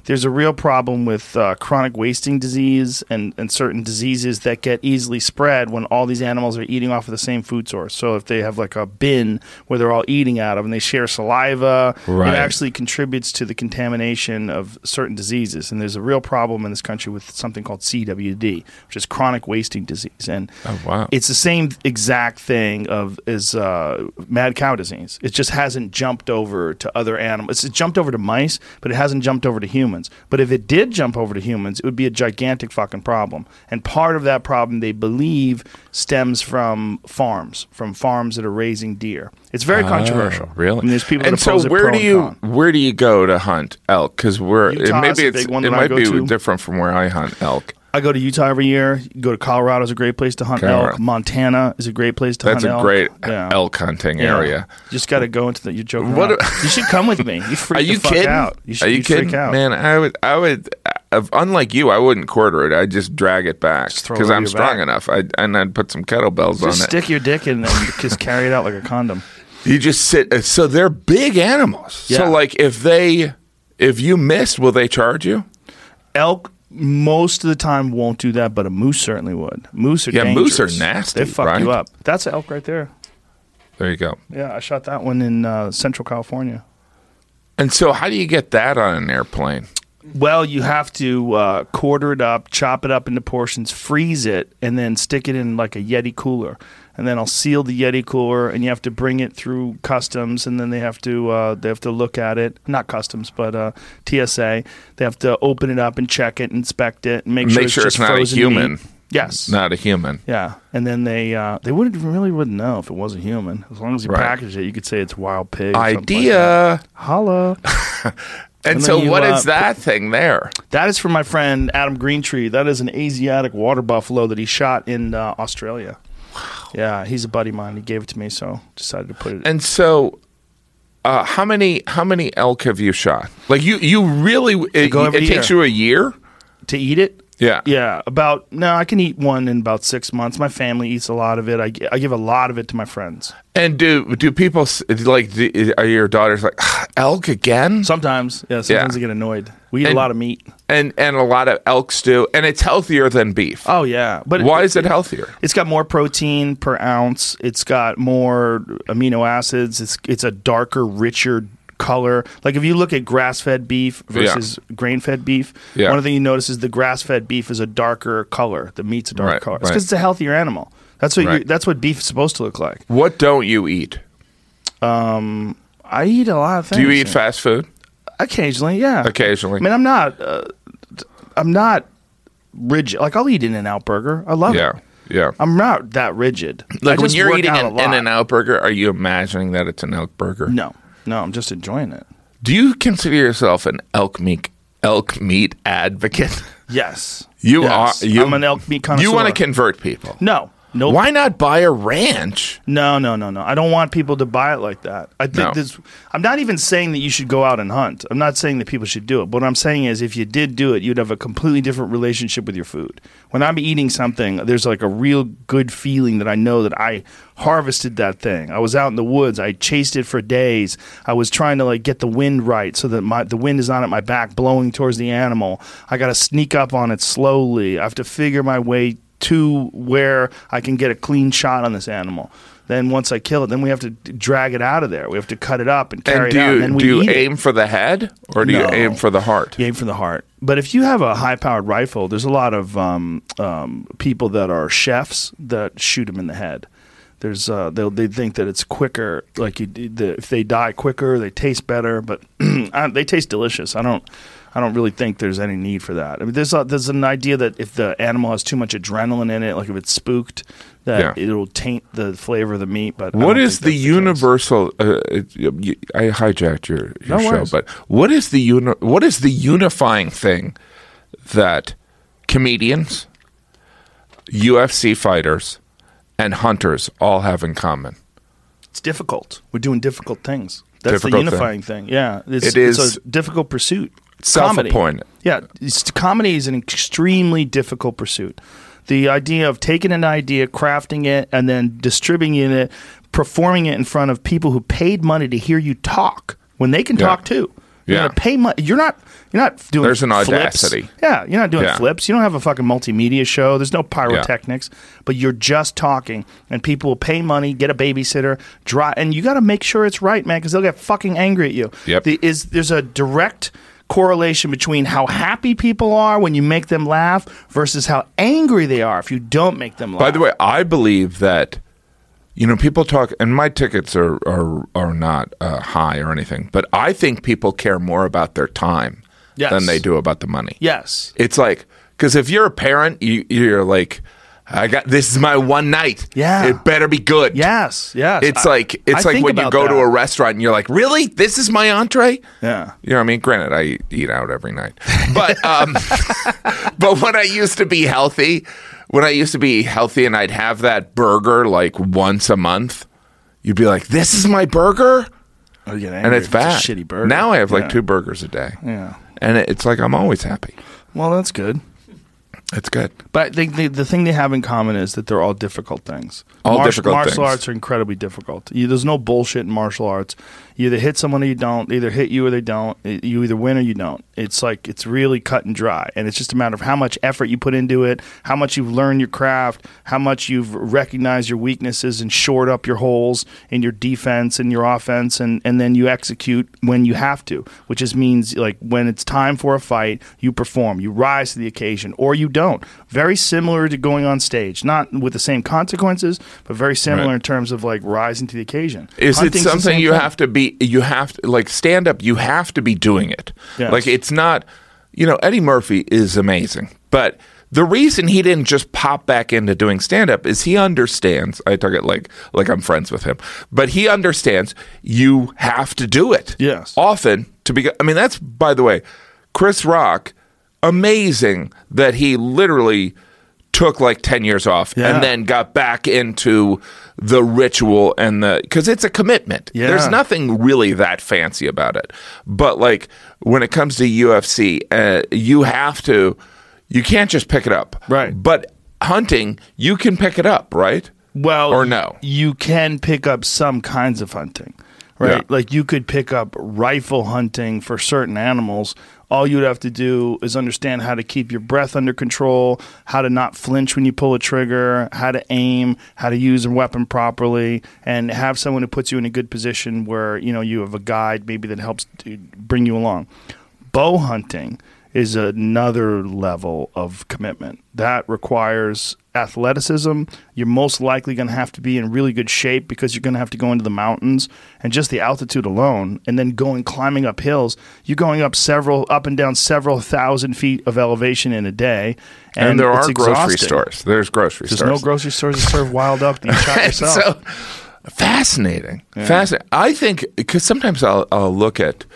there's a real problem with chronic wasting disease and certain diseases that get easily spread when all these animals are eating off of the same food source. So if they have like a bin where they're all eating out of and they share saliva, it actually contributes to the contamination of certain diseases. And there's a real problem in this country with something called CWD, which is chronic wasting disease. And it's the same exact thing as mad cow disease. It just hasn't jumped over to other animals. It's jumped over to mice, but it hasn't jumped over to humans. But if it did jump over to humans, it would be a gigantic fucking problem. And part of that problem, they believe, stems from farms that are raising deer. It's very controversial. Really? I mean, there's people and that so oppose it where pro do you go to hunt elk? Because it might be different from where I hunt elk. I go to Utah every year. Go to Colorado is a great place to hunt elk. Montana is a great place to hunt elk. That's a great elk hunting area. You just got to go into you're joking around. You should come with me. You freak the fuck out. Are you kidding? Freak out. Man, I would, unlike you, I wouldn't quarter it. I'd just drag it back because I'm strong enough. And I'd put some kettlebells on it. Just stick your dick in and just carry it out like a condom. You just sit. So they're big animals. Yeah. So like if you missed, will they charge you? Elk most of the time won't do that, but a moose certainly would. Moose are dangerous. Moose are nasty. They fuck you up. That's an elk right there. There you go. Yeah, I shot that one in Central California. And so how do you get that on an airplane? Well, you have to quarter it up, chop it up into portions, freeze it, and then stick it in like a Yeti cooler. And then I'll seal the Yeti cooler, and you have to bring it through customs, and then they have to look at it. Not customs, but TSA. They have to open it up and check it, inspect it, and make sure it's not a human. Meat. Yes, not a human. Yeah, and then they wouldn't know if it was a human. As long as you package it, you could say it's wild pig. Idea, like holla. And so what is that thing there? That is from my friend Adam Greentree. That is an Asiatic water buffalo that he shot in Australia. Wow. Yeah, he's a buddy of mine. He gave it to me, so decided to put it. And so, how many elk have you shot? Like you really it takes you a year to eat it. Yeah. Yeah. I can eat one in about 6 months. My family eats a lot of it. I give a lot of it to my friends. And do people are your daughters like elk again? Sometimes. Yeah. Sometimes they get annoyed. We eat a lot of meat. And a lot of elk stew. And it's healthier than beef. Oh, yeah. But why is it healthier? It's got more protein per ounce. It's got more amino acids. It's a darker, richer color. Like if you look at grass-fed beef versus grain-fed beef, one thing you notice is the grass-fed beef is a darker color. The meat's a darker color. It's because it's a healthier animal. That's what beef is supposed to look like. What don't you eat? I eat a lot of things. Do you eat fast food? Occasionally, yeah. Occasionally. I mean, I'm not rigid. Like I'll eat an In-N-Out burger. I love it. Yeah. I'm not that rigid. Like when you're eating an In-N-Out burger, are you imagining that it's an elk burger? No, I'm just enjoying it. Do you consider yourself an elk meat advocate? Yes. I'm an elk meat connoisseur. You want to convert people? No. Nope. Why not buy a ranch? No. I don't want people to buy it like that. I think I'm not even saying that you should go out and hunt. I'm not saying that people should do it. But what I'm saying is if you did do it, you'd have a completely different relationship with your food. When I'm eating something, there's like a real good feeling that I know that I harvested that thing. I was out in the woods. I chased it for days. I was trying to like get the wind right so that the wind is not at my back blowing towards the animal. I got to sneak up on it slowly. I have to figure my way to where I can get a clean shot on this animal. Then once I kill it, then we have to drag it out of there. We have to cut it up and carry it out. And then do you aim for the head or do you aim for the heart? You aim for the heart. But if you have a high-powered rifle, there's a lot of people that are chefs that shoot them in the head. There's they think that it's quicker. Like if they die quicker, they taste better. But they taste delicious. I don't really think there's any need for that. I mean, there's an idea that if the animal has too much adrenaline in it, like if it's spooked, that it'll taint the flavor of the meat. But what is the universal? I hijacked your show, but what is the unifying thing that comedians, UFC fighters, and hunters all have in common? It's difficult. We're doing difficult things. That's the unifying thing. Yeah, it's a difficult pursuit. Self-appointed. Yeah, comedy is an extremely difficult pursuit. The idea of taking an idea, crafting it, and then distributing it, performing it in front of people who paid money to hear you talk when they can talk too. You're going to pay money. You're not doing There's an flips. audacity. Yeah, you're not doing flips. You don't have a fucking multimedia show. There's no pyrotechnics, but you're just talking, and people will pay money, get a babysitter, and you got to make sure it's right, man, because they'll get fucking angry at you. Yep. There's a direct correlation between how happy people are when you make them laugh versus how angry they are if you don't make them laugh. By the way, I believe that, people talk, and my tickets are not high or anything, but I think people care more about their time than they do about the money. Yes. It's like, because if you're a parent, you're like, this is my one night. Yeah. It better be good. Yes. It's like when you go to a restaurant and you're like, really? This is my entree? Yeah. You know what I mean? Granted, I eat out every night. But but when I used to be healthy, and I'd have that burger like once a month, you'd be like, this is my burger? Oh, you get angry and it's bad. It's a shitty burger. Now I have like 2 burgers a day. Yeah. And it's like I'm always happy. Well, that's good. It's good. But I think the thing they have in common is that they're all difficult things. Difficult things. Martial arts are incredibly difficult. There's no bullshit in martial arts. You either hit someone or you don't. They either hit you or they don't. You either win or you don't. It's really cut and dry. And it's just a matter of how much effort you put into it, how much you've learned your craft, how much you've recognized your weaknesses and shored up your holes in your defense and your offense, and then you execute when you have to, which just means like when it's time for a fight, you perform. You rise to the occasion or you don't. Very similar to going on stage. Not with the same consequences, but very similar in terms of like rising to the occasion. Is it something you have to be, like stand up, you have to be doing it. Yes. Like it's not, Eddie Murphy is amazing, but the reason he didn't just pop back into doing stand up is he understands, I talk it like I'm friends with him, but he understands you have to do it. Yes. Often that's, by the way, Chris Rock, amazing that he literally took like 10 years off and then got back into the ritual because it's a commitment. Yeah. There's nothing really that fancy about it. But like when it comes to UFC, you can't just pick it up. Right. But hunting, you can pick it up, right? Well, or no? You can pick up some kinds of hunting, right? Yeah. Like you could pick up rifle hunting for certain animals. All you'd have to do is understand how to keep your breath under control, how to not flinch when you pull a trigger, how to aim, how to use a weapon properly, and have someone who puts you in a good position where you have a guide maybe that helps to bring you along. Bow hunting is another level of commitment. That requires athleticism. You're most likely going to have to be in really good shape because you're going to have to go into the mountains, and just the altitude alone, and then climbing up hills, you're going up and down several thousand feet of elevation in a day. And there are exhausting. grocery stores. There's grocery stores. There's no grocery stores that serve wild duck that you shot yourself. So fascinating. Yeah. Fascinating. I think because sometimes I'll look at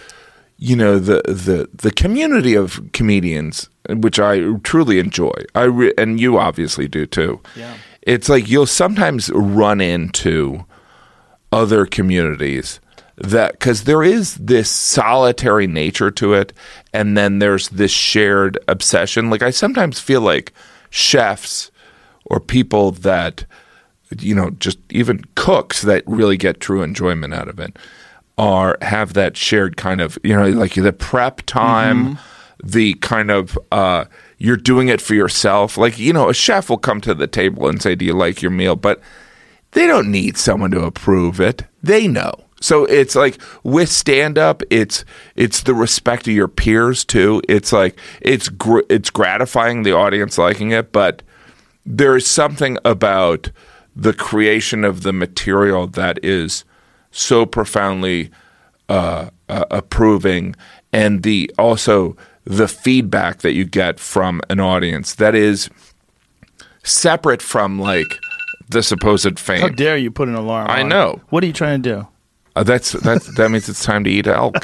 the community of comedians, which I truly enjoy. And you obviously do too. Yeah. It's like you'll sometimes run into other communities because there is this solitary nature to it, and then there's this shared obsession. Like I sometimes feel like chefs or people that just even cooks that really get true enjoyment out of it have that shared kind of, like the prep time, the kind of, you're doing it for yourself. Like, a chef will come to the table and say, do you like your meal? But they don't need someone to approve it. They know. So it's like with stand-up, it's the respect of your peers too. It's like, it's gratifying the audience liking it, but there is something about the creation of the material that is so profoundly approving, and also the feedback that you get from an audience that is separate from like the supposed fame. How dare you put an alarm I on? know. What are you trying to do? That means it's time to eat elk.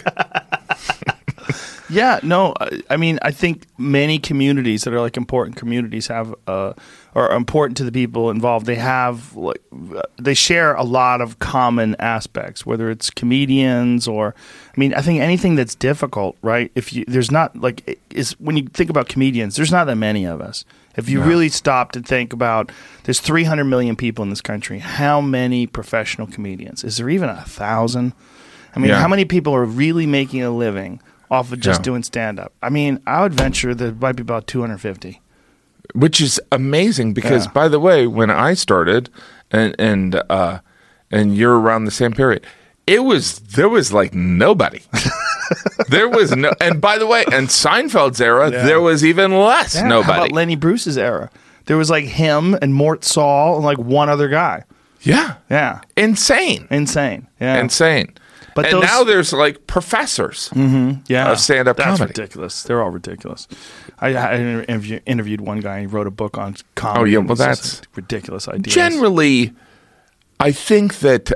Yeah, no, I think many communities that are like important communities have are important to the people involved. They share a lot of common aspects, whether it's comedians or, I think anything that's difficult, right? When you think about comedians, there's not that many of us. If you really stop to think about, there's 300 million people in this country. How many professional comedians? Is there even 1,000? How many people are really making a living off of just doing stand-up. I mean, I would venture that it might be about 250. Which is amazing because, by the way, when I started, and you're around the same period, there was like nobody. There was no, and by the way, in Seinfeld's era, there was even less nobody. How about Lenny Bruce's era? There was like him and Mort Saul and like one other guy. Yeah. Insane. Yeah. Insane. But now there's like professors of stand-up comedy. That's ridiculous. They're all ridiculous. I interviewed one guy. He wrote a book on comedy. Oh, yeah. Well, that's ridiculous idea. Generally, I think that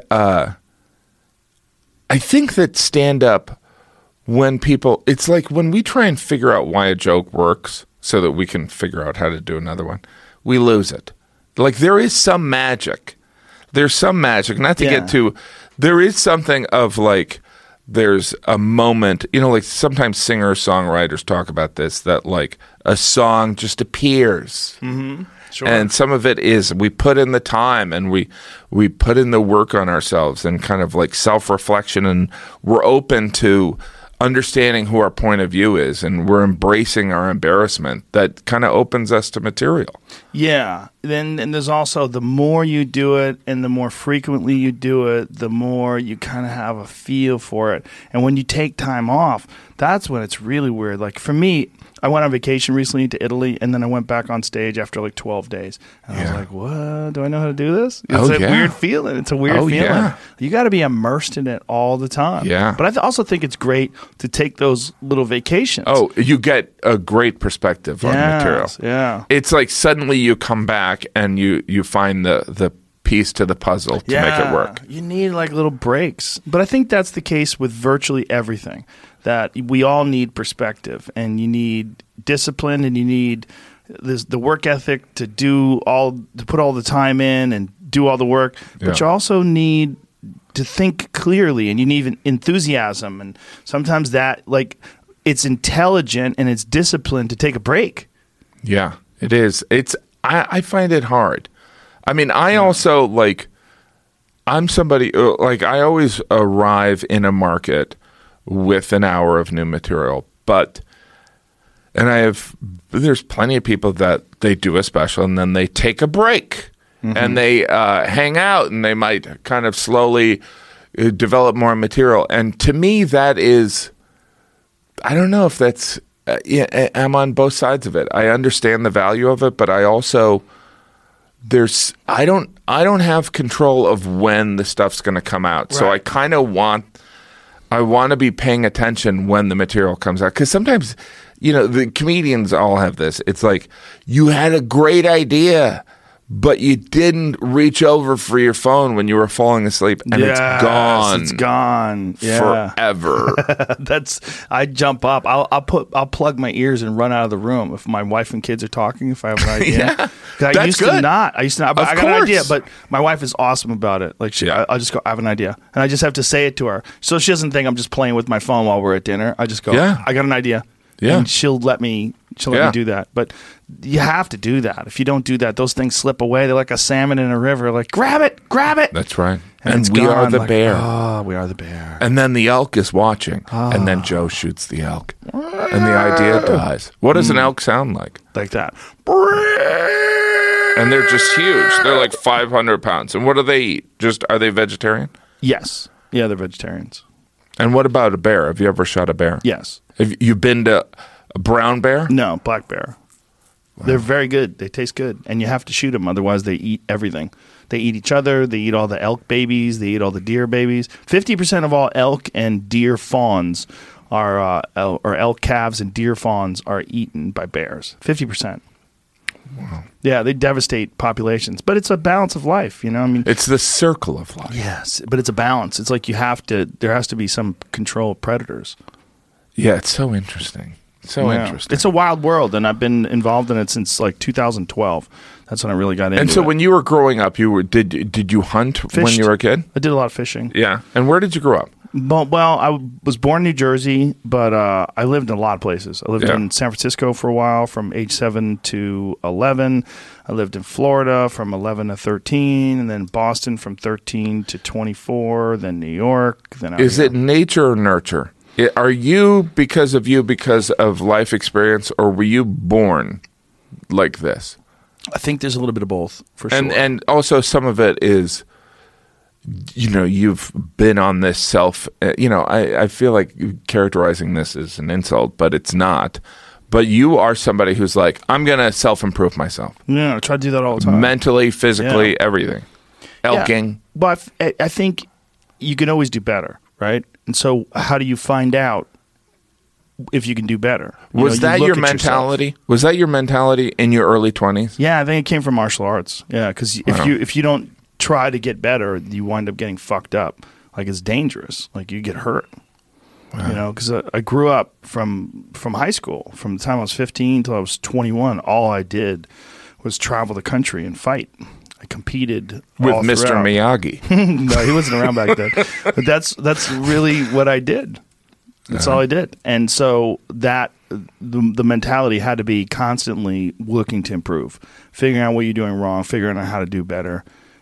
stand-up, when people, it's like when we try and figure out why a joke works so that we can figure out how to do another one, we lose it. Like there is some magic. There's some magic. Not to get to, there is something of like, there's a moment, like sometimes singer-songwriters talk about this, that like a song just appears. Mm-hmm. Sure. And some of it is we put in the time and we put in the work on ourselves and kind of like self-reflection, and we're open to understanding who our point of view is, and we're embracing our embarrassment. That kind of opens us to material. Yeah. And there's also, the more you do it and the more frequently you do it, the more you kind of have a feel for it. And when you take time off, that's when it's really weird. Like for me, I went on vacation recently to Italy, and then I went back on stage after like 12 days. And I was like, what? Do I know how to do this? It's a weird feeling. It's a weird feeling. Yeah. You got to be immersed in it all the time. Yeah. But I also think it's great to take those little vacations. Oh, you get a great perspective on material. Yeah. It's like suddenly you come back and you find the piece to the puzzle to make it work. You need like little breaks. But I think that's the case with virtually everything. That we all need perspective, and you need discipline, and you need the work ethic to put all the time in and do all the work. But you also need to think clearly, and you need enthusiasm. And sometimes that, like, it's intelligent and it's disciplined to take a break. Yeah, it is. I find it hard. I mean, I also like, I'm somebody like, I always arrive in a market with an hour of new material, there's plenty of people that they do a special and then they take a break and they hang out, and they might kind of slowly develop more material. And to me, that is, I don't know if that's, I'm on both sides of it. I understand the value of it, but I also, I don't have control of when the stuff's going to come out. Right. So I kind of want to be paying attention when the material comes out. Because sometimes, the comedians all have this. It's like, you had a great idea, but you didn't reach over for your phone when you were falling asleep, and it's gone. It's gone. Forever. I jump up. I'll plug my ears and run out of the room if my wife and kids are talking, if I have an idea. I used to not. But I got an idea, but my wife is awesome about it. Like I'll just go, I have an idea, and I just have to say it to her, so she doesn't think I'm just playing with my phone while we're at dinner. I just go, I got an idea. Yeah. And she'll let me do that. But you have to do that. If you don't do that, those things slip away. They're like a salmon in a river. Like, grab it. That's right. And we are the bear. Oh, we are the bear. And then the elk is watching. And then Joe shoots the elk. And the idea dies. What does an elk sound like? Like that. And they're just huge. They're like 500 pounds. And what do they eat? Are they vegetarian? Yes. Yeah, they're vegetarians. And what about a bear? Have you ever shot a bear? Yes. Have you been to a brown bear? No, black bear. Wow. They're very good. They taste good. And you have to shoot them. Otherwise, they eat everything. They eat each other. They eat all the elk babies. They eat all the deer babies. 50% of all elk and deer fawns or elk calves and deer fawns are eaten by bears. 50%. Wow. Yeah, they devastate populations, but it's a balance of life, I mean, it's the circle of life. Yes, but it's a balance. It's like there has to be some control of predators. Yeah, it's so interesting. Interesting. It's a wild world, and I've been involved in it since like 2012. That's when I really got into it. And so when you were growing up, did you hunt when you were a kid? I did a lot of fishing. Yeah. And where did you grow up? Well, I was born in New Jersey, but I lived in a lot of places. I lived in San Francisco for a while, from age 7 to 11. I lived in Florida from 11 to 13, and then Boston from 13 to 24, then New York. Then Is it nature or nurture? Are you because of life experience, or were you born like this? I think there's a little bit of both, for sure. And also some of it is, you've been on this self, I feel like characterizing this as an insult, but it's not. But you are somebody who's like, I'm going to self-improve myself. Yeah, I try to do that all the time. Mentally, physically, everything. Elking. Yeah. But I think you can always do better, right? And so how do you find out if you can do better? Was that your mentality? Was that your mentality in your early 20s? Yeah, I think it came from martial arts. Yeah, because if you don't try to get better, you wind up getting fucked up. Like, it's dangerous. Like, you get hurt. Wow. Because I grew up from high school. From the time I was 15 till I was 21, all I did was travel the country and fight. I competed with Mr. Miyagi. No, he wasn't around back then. But that's really what I did. That's all I did. And so that the mentality had to be constantly looking to improve, figuring out what you're doing wrong, figuring out how to do better,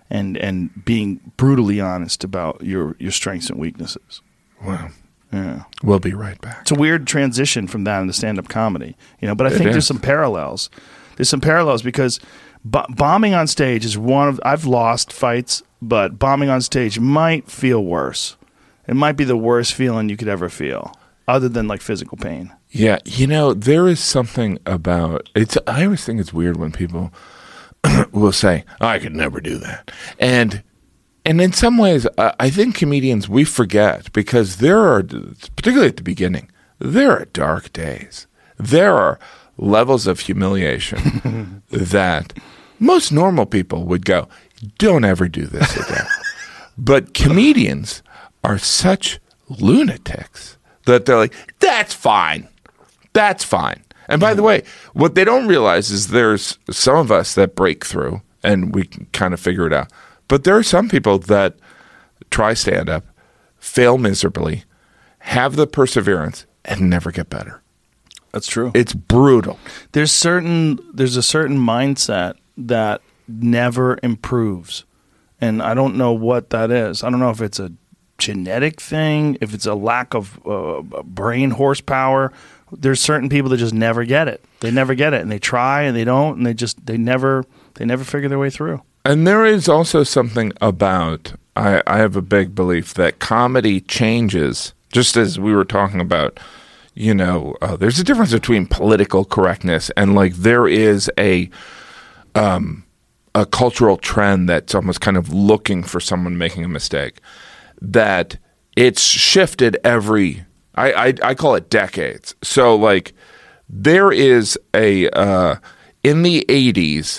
and being brutally honest about your strengths and weaknesses. Wow. Yeah. We'll be right back. It's a weird transition from that into stand-up comedy, but I think there's some parallels. There's some parallels because bombing on stage is I've lost fights, but bombing on stage might feel worse. It might be the worst feeling you could ever feel, other than like physical pain. Yeah, there is something about it. I always think it's weird when people will say, I could never do that. And in some ways, I think comedians, we forget, because there are, particularly at the beginning, there are dark days. There are levels of humiliation that most normal people would go, don't ever do this again. But comedians are such lunatics that they're like, that's fine. That's fine. And by the way, what they don't realize is there's some of us that break through and we can kind of figure it out. But there are some people that try stand-up, fail miserably, have the perseverance, and never get better. That's true. It's brutal. There's a certain mindset that never improves. And I don't know what that is. I don't know if it's a genetic thing, if it's a lack of brain horsepower. There's certain people that just never get it. They never get it, and they try and they don't, and they never figure their way through. And there is also something about, I have a big belief that comedy changes, just as we were talking about, there's a difference between political correctness and like there is a cultural trend that's almost kind of looking for someone making a mistake, that it's shifted I call it decades. So like there is in the 80s,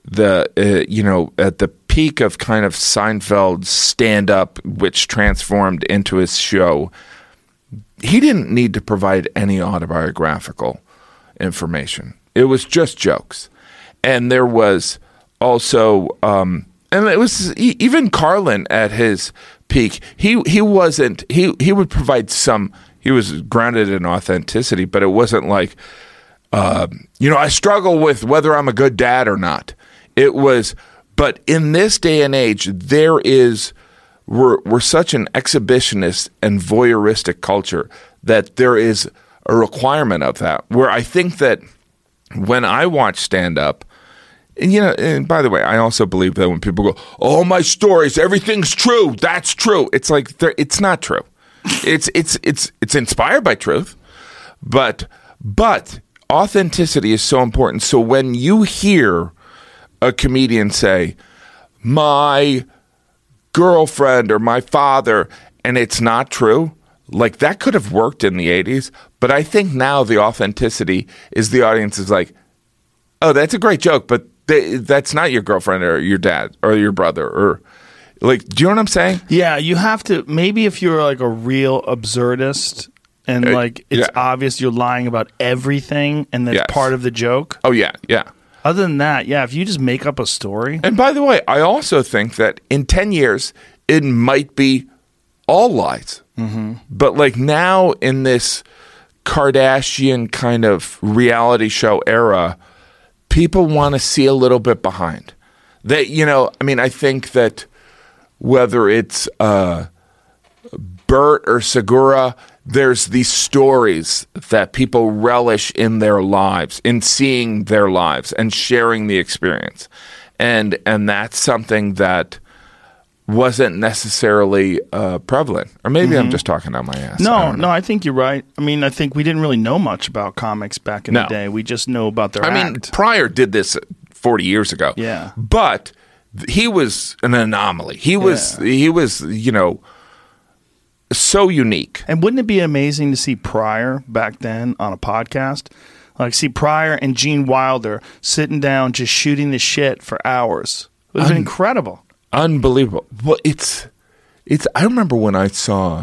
at the peak of kind of Seinfeld's stand-up, which transformed into his show, he didn't need to provide any autobiographical information. It was just jokes. And there was also, and it was even Carlin at his peak. He would provide he was grounded in authenticity, but it wasn't like, I struggle with whether I'm a good dad or not. It was, but in this day and age, we're such an exhibitionist and voyeuristic culture that there is a requirement of that. Where I think that when I watch stand-up, and by the way, I also believe that when people go, "Oh, my stories, everything's true," that's true. It's like it's not true. It's inspired by truth, but authenticity is so important. So when you hear a comedian say, my girlfriend or my father, and it's not true, like that could have worked in the 80s, but I think now the authenticity is the audience is like, oh, that's a great joke, but that's not your girlfriend or your dad or your brother or like, do you know what I'm saying? Yeah, you have to, maybe if you're like a real absurdist and like it's obvious you're lying about everything and that's part of the joke. Oh, yeah, yeah. Other than that, if you just make up a story. And by the way, I also think that in 10 years, it might be all lies. Mm-hmm. But like now in this Kardashian kind of reality show era, people want to see a little bit behind. I think that whether it's Bert or Segura, there's these stories that people relish in their lives, in seeing their lives and sharing the experience. And that's something that wasn't necessarily prevalent. Or maybe I'm just talking out my ass. No, I think you're right. I mean, I think we didn't really know much about comics back in the day. We just know about their act. I mean, Pryor did this 40 years ago. Yeah. But he was an anomaly. He was, you know, so unique. And wouldn't it be amazing to see Pryor back then on a podcast? Like, see Pryor and Gene Wilder sitting down just shooting the shit for hours. It would have been incredible. Unbelievable. Well, it's. I remember when I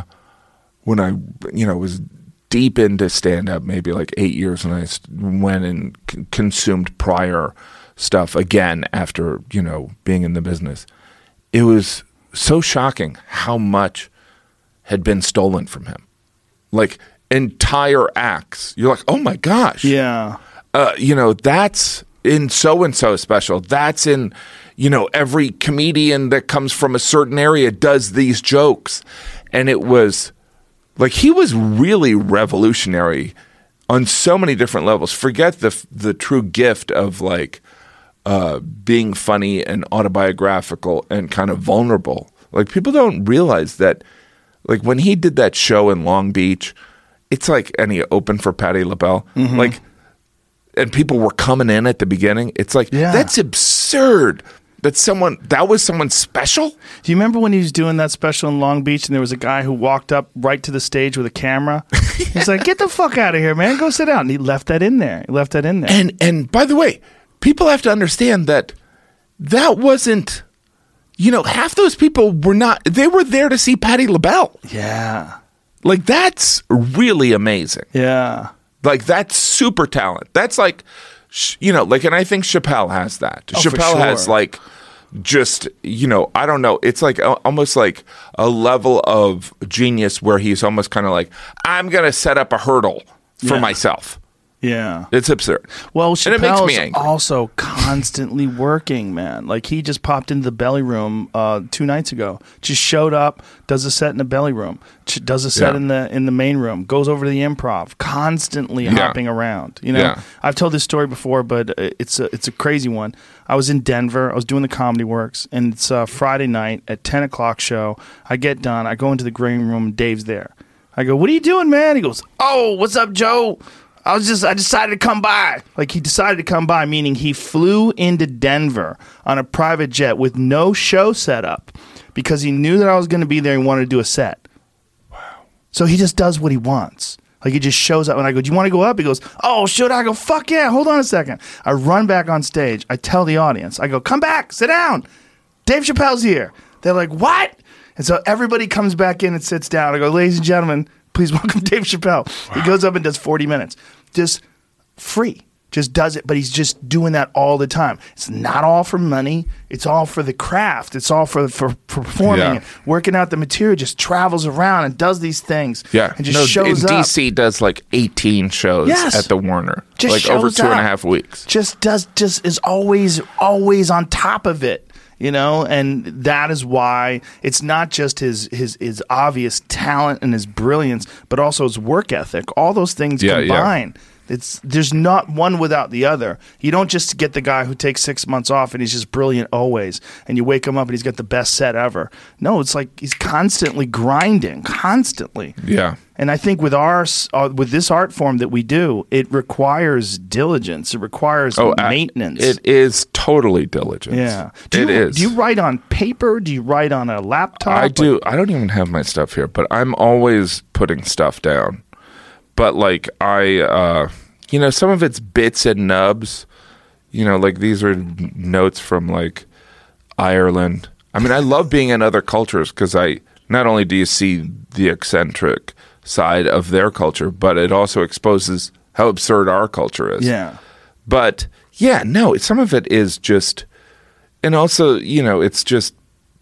was deep into stand-up, maybe like 8 years, when I went and consumed Pryor stuff again after, you know, being in the business. It was so shocking how much had been stolen from him. Like, entire acts. You're like, oh my gosh. Yeah. You know, that's in So-and-So special. That's in, you know, every comedian that comes from a certain area does these jokes. And it was like, he was really revolutionary on so many different levels. Forget the true gift of like being funny and autobiographical and kind of vulnerable. Like, people don't realize that, like, when he did that show in Long Beach, it's like, and he opened for Patti LaBelle, like, and people were coming in at the beginning. It's like, that's absurd. That was someone special? Do you remember when he was doing that special in Long Beach and there was a guy who walked up right to the stage with a camera? He's like, get the fuck out of here, man. Go sit down. And he left that in there. And by the way, people have to understand that wasn't, you know, half those people they were there to see Patti LaBelle. Yeah. Like, that's really amazing. Yeah. Like, that's super talent. That's like, you know, like, and I think Chappelle has that. Chappelle has, like, just, you know, I don't know. It's like almost like a level of genius where he's almost kind of like, I'm going to set up a hurdle for myself. Yeah. It's absurd. Well, and it makes me Chappelle's angry. Also constantly working, man. Like, he just popped into the Belly Room 2 nights ago. Just showed up, does a set in the Belly Room, does a set in the main room, goes over to the Improv, constantly hopping around. You know, I've told this story before, but it's a crazy one. I was in Denver. I was doing the Comedy Works, and it's a Friday night at 10 o'clock show. I get done. I go into the green room, and Dave's there. I go, what are you doing, man? He goes, oh, what's up, Joe? I decided to come by. Like, he decided to come by, meaning he flew into Denver on a private jet with no show set up because he knew that I was going to be there and wanted to do a set. Wow. So he just does what he wants. Like, he just shows up, and I go, do you want to go up? He goes, oh, should I? I go, fuck yeah, hold on a second. I run back on stage. I tell the audience, I go, come back, sit down. Dave Chappelle's here. They're like, what? And so everybody comes back in and sits down. I go, ladies and gentlemen, please welcome Dave Chappelle. Wow. He goes up and does 40 minutes. Just free. Just does it, but he's just doing that all the time. It's not all for money. It's all for the craft. It's all for performing and working out the material. Just travels around and does these things. Yeah. And just shows up. DC does like 18 shows at the Warner. Just like over 2.5 weeks. Just is always on top of it. You know, and that is why it's not just his obvious talent and his brilliance, but also his work ethic. All those things combine. There's not one without the other. You don't just get the guy who takes 6 months off and he's just brilliant always, and you wake him up and he's got the best set ever. No, it's like he's constantly grinding, constantly. Yeah. And I think with with this art form that we do, it requires diligence. It requires maintenance. It is totally diligence. Yeah. It is. Do you write on paper? Do you write on a laptop? I do. I don't even have my stuff here, but I'm always putting stuff down. But like you know, some of it's bits and nubs. You know, like these are notes from like Ireland. I mean, I love being in other cultures because not only do you see the eccentric side of their culture, but it also exposes how absurd our culture is. Yeah. But yeah, no, some of it is just, and also, you know, it's just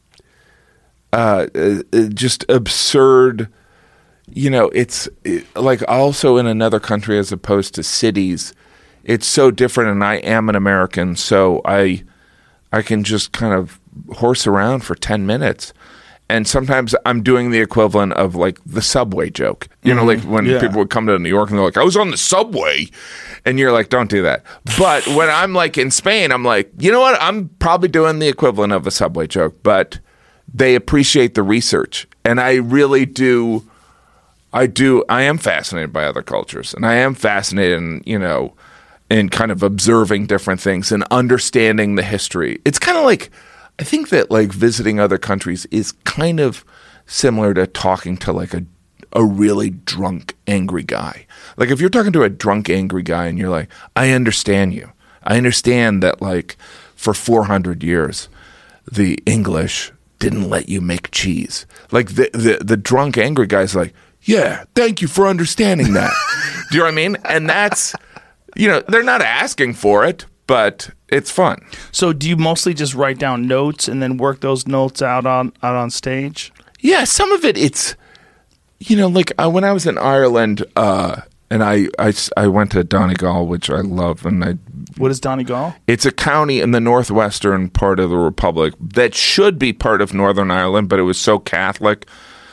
absurd. You know, it's like also in another country as opposed to cities, it's so different. And I am an American, so I can just kind of horse around for 10 minutes. and sometimes I'm doing the equivalent of like the subway joke. You know, like when people would come to New York and they're like, I was on the subway. And you're like, don't do that. But when I'm like in Spain, I'm like, you know what? I'm probably doing the equivalent of a subway joke, but they appreciate the research. And I really do. I am fascinated by other cultures, and I am fascinated in, in kind of observing different things and understanding the history. It's kind of like, I think that like visiting other countries is kind of similar to talking to like a really drunk, angry guy. Like if you're talking to a drunk, angry guy and you're like, I understand you. I understand that like for 400 years, the English didn't let you make cheese. Like the drunk, angry guy's like, yeah, thank you for understanding that. Do you know what I mean? And that's, they're not asking for it, but it's fun. So do you mostly just write down notes and then work those notes out on stage? Yeah, some of it's, like when I was in Ireland, and I went to Donegal, which I love, and What is Donegal? It's a county in the northwestern part of the Republic that should be part of Northern Ireland, but it was so Catholic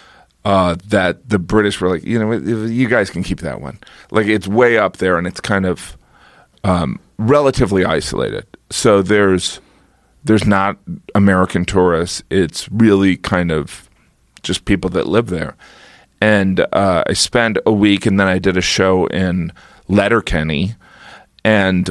that the British were like, you guys can keep that one. Like it's way up there, and it's kind of relatively isolated. So there's not American tourists. It's really kind of just people that live there. And I spent a week, and then I did a show in Letterkenny, and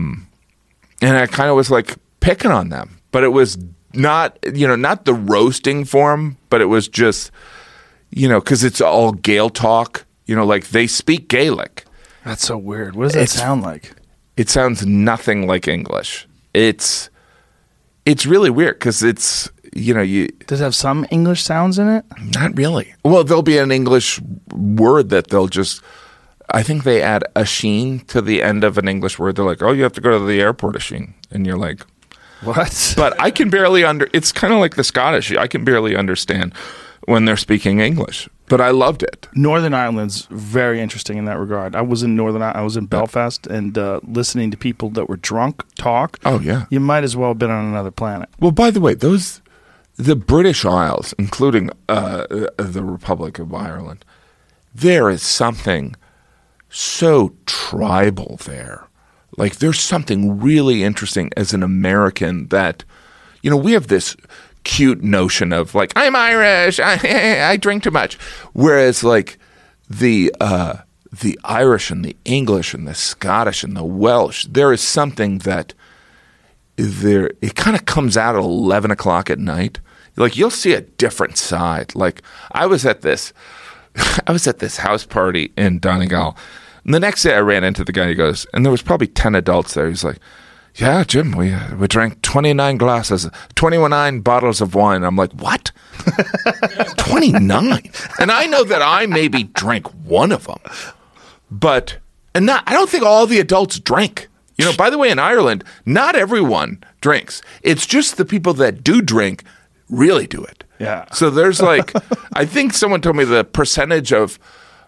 I kind of was like picking on them, but it was not the roasting form, but it was just because it's all Gael talk, like they speak Gaelic. That's so weird. What does that sound like? It sounds nothing like English. It's really weird because it's. Does it have some English sounds in it? Not really. Well, there'll be an English word that they'll just, I think they add a sheen to the end of an English word. They're like, oh, you have to go to the airport, Asheen. And you're like, what? But I can barely it's kind of like the Scottish. I can barely understand when they're speaking English, but I loved it. Northern Ireland's very interesting in that regard. I was in I was in Belfast, and listening to people that were drunk talk. Oh, yeah. You might as well have been on another planet. Well, by the way, the British Isles, including the Republic of Ireland, there is something so tribal there. Like there's something really interesting as an American that, we have this cute notion of like, I'm Irish, I drink too much. Whereas like the Irish and the English and the Scottish and the Welsh, there is something that it kind of comes out at 11 o'clock at night. Like you'll see a different side. Like I was at this house party in Donegal, and the next day I ran into the guy. He goes, and there was probably 10 adults there. He's like, "Yeah, Jim, we drank 29 bottles of wine." I'm like, "What? 29?" And I know that I maybe drank one of them, but I don't think all the adults drank. By the way, in Ireland, not everyone drinks. It's just the people that do drink really do it. Yeah. So there's like, I think someone told me the percentage of,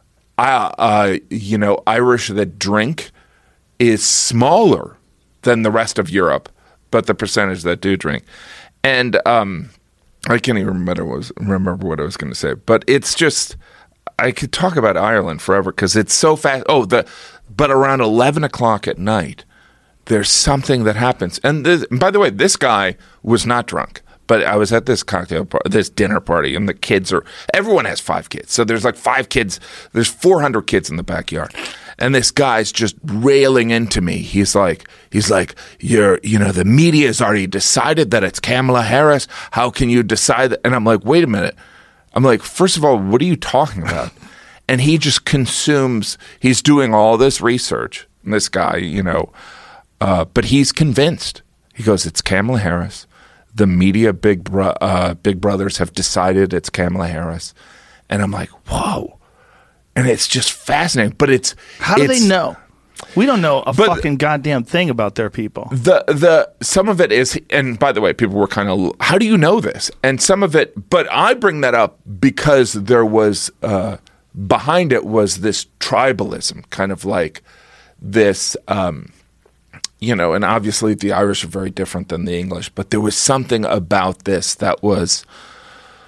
Irish that drink is smaller than the rest of Europe, but the percentage that do drink. And I can't even remember what I was going to say, but it's just, I could talk about Ireland forever because it's so fast. But around 11 o'clock at night, there's something that happens. And by the way, this guy was not drunk. But I was at this this dinner party, and everyone has 5 kids. So there's like 5 kids. There's 400 kids in the backyard. And this guy's just railing into me. He's like, the media has already decided that it's Kamala Harris. How can you decide that? And I'm like, wait a minute. I'm like, first of all, what are you talking about? And he just he's doing all this research. And this guy, but he's convinced. He goes, it's Kamala Harris. The media big brothers have decided it's Kamala Harris. And I'm like, whoa. And it's just fascinating. But how do they know? We don't know a fucking goddamn thing about their people. Some of it is, and by the way, people were kind of, how do you know this? And some of it, but I bring that up because there was, behind it was this tribalism, kind of like this, and obviously the Irish are very different than the English, but there was something about this that was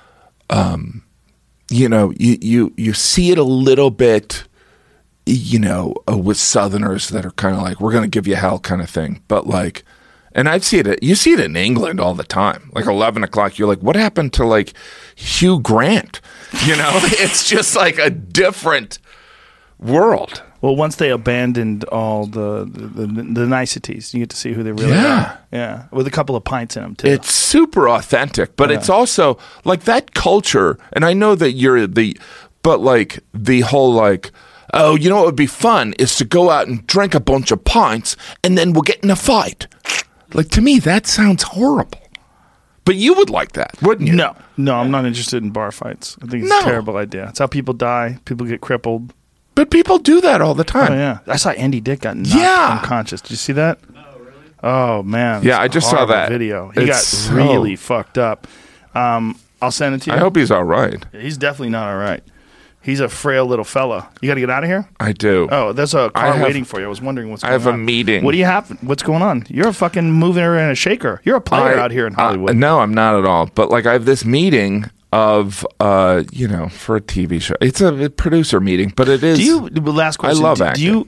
you know, you see it a little bit, you know, with Southerners that are kind of like, we're going to give you hell kind of thing. But like, and I've seen it, you see it in England all the time. Like 11 o'clock, you're like, what happened to like Hugh Grant? You know, it's just like a different world. Well, once they abandoned all the niceties, you get to see who they really are. Yeah, with a couple of pints in them, too. It's super authentic, but it's also, like, that culture, and I know that you're but, like, the whole, like, oh, you know what would be fun is to go out and drink a bunch of pints, and then we'll get in a fight. Like, to me, that sounds horrible. But you would like that, wouldn't you? No, I'm not interested in bar fights. I think it's a terrible idea. It's how people die. People get crippled. But people do that all the time. Oh, yeah. I saw Andy Dick got knocked unconscious. Did you see that? No, really? Oh, man. Yeah, I just saw that video. He got really fucked up. I'll send it to you. I hope he's all right. He's definitely not all right. He's a frail little fella. You got to get out of here? I do. Oh, there's a car waiting for you. I was wondering what's going on. I have a meeting. What do you have? What's going on? You're a fucking mover and a shaker. You're a player out here in Hollywood. No, I'm not at all. But like I have this meeting of, you know, for a TV show. It's a producer meeting, but it is. Last question. I love acting.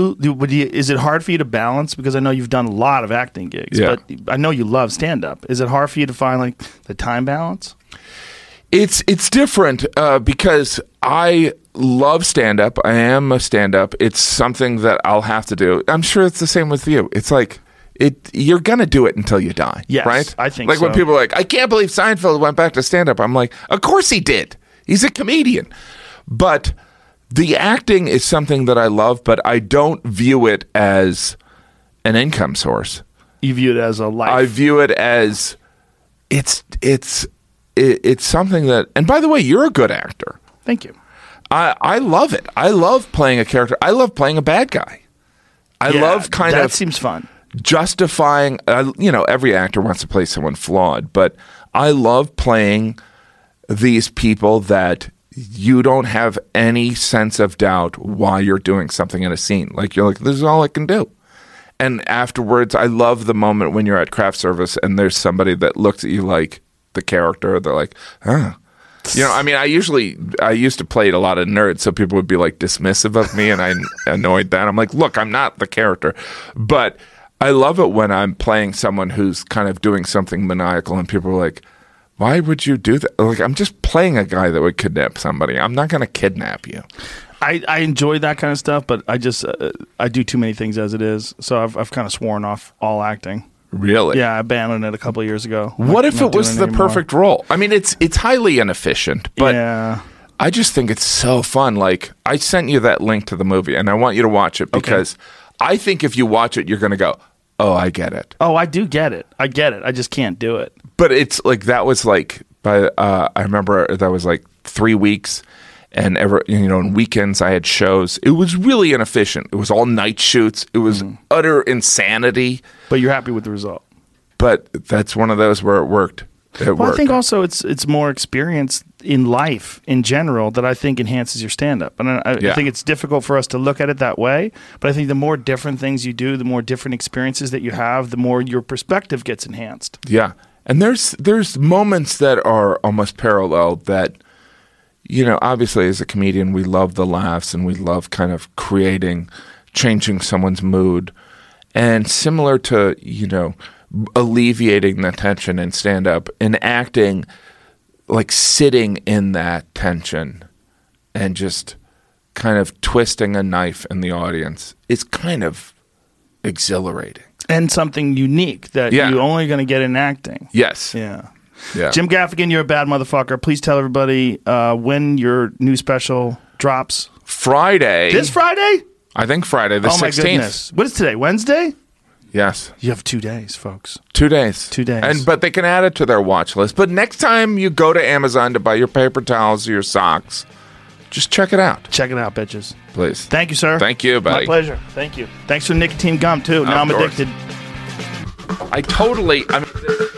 Is it hard for you to balance? Because I know you've done a lot of acting gigs, but I know you love stand-up. Is it hard for you to find like the time balance? It's different because I love stand-up. I am a stand-up. It's something that I'll have to do. I'm sure it's the same with you. It's like you're going to do it until you die, yes, right? I think like when people are like, I can't believe Seinfeld went back to stand-up. I'm like, of course he did. He's a comedian. But the acting is something that I love, but I don't view it as an income source. You view it as a life. I view it as it's something that, and by the way, you're a good actor. Thank you. I love it. I love playing a character. I love playing a bad guy. I love that seems fun. Justifying, you know, every actor wants to play someone flawed, but I love playing these people that you don't have any sense of doubt why you're doing something in a scene. Like, you're like, this is all I can do. And afterwards, I love the moment when you're at craft service and there's somebody that looks at you like the character. They're like, huh. You know, I mean, I used to play a lot of nerds, so people would be like dismissive of me, and I annoyed that. I'm like, look, I'm not the character. But I love it when I'm playing someone who's kind of doing something maniacal, and people are like, why would you do that? Like, I'm just playing a guy that would kidnap somebody. I'm not going to kidnap you. I enjoy that kind of stuff, but I just I do too many things as it is, so I've kind of sworn off all acting. Really? Yeah, I abandoned it a couple of years ago. What if it was the perfect role? I mean, it's highly inefficient, but I just think it's so fun. Like, I sent you that link to the movie, and I want you to watch it because I think if you watch it, you're going to go, oh, I get it. Oh, I do get it. I get it. I just can't do it. But it's like, that was like, I remember that was like 3 weeks, and in weekends I had shows. It was really inefficient. It was all night shoots. It was utter insanity. But you're happy with the result. But that's one of those where it worked. I think also it's more experience in life in general that I think enhances your stand-up. And I think it's difficult for us to look at it that way, but I think the more different things you do, the more different experiences that you have, the more your perspective gets enhanced. Yeah. And there's moments that are almost parallel that, you know, obviously as a comedian, we love the laughs and we love kind of changing someone's mood. And similar to, you know, alleviating the tension in stand-up, in acting, like sitting in that tension and just kind of twisting a knife in the audience is kind of exhilarating. And something unique that you're only going to get in acting. Yes. Yeah. Yeah. Jim Gaffigan, you're a bad motherfucker. Please tell everybody when your new special drops. Friday. This Friday? I think Friday, the 16th. Oh, my goodness. What is today, Wednesday? Yes. You have 2 days, folks. 2 days. 2 days. But they can add it to their watch list. But next time you go to Amazon to buy your paper towels or your socks, just check it out. Check it out, bitches. Please. Thank you, sir. Thank you, buddy. My pleasure. Thank you. Thanks for the nicotine gum, too. Now I'm addicted. I mean,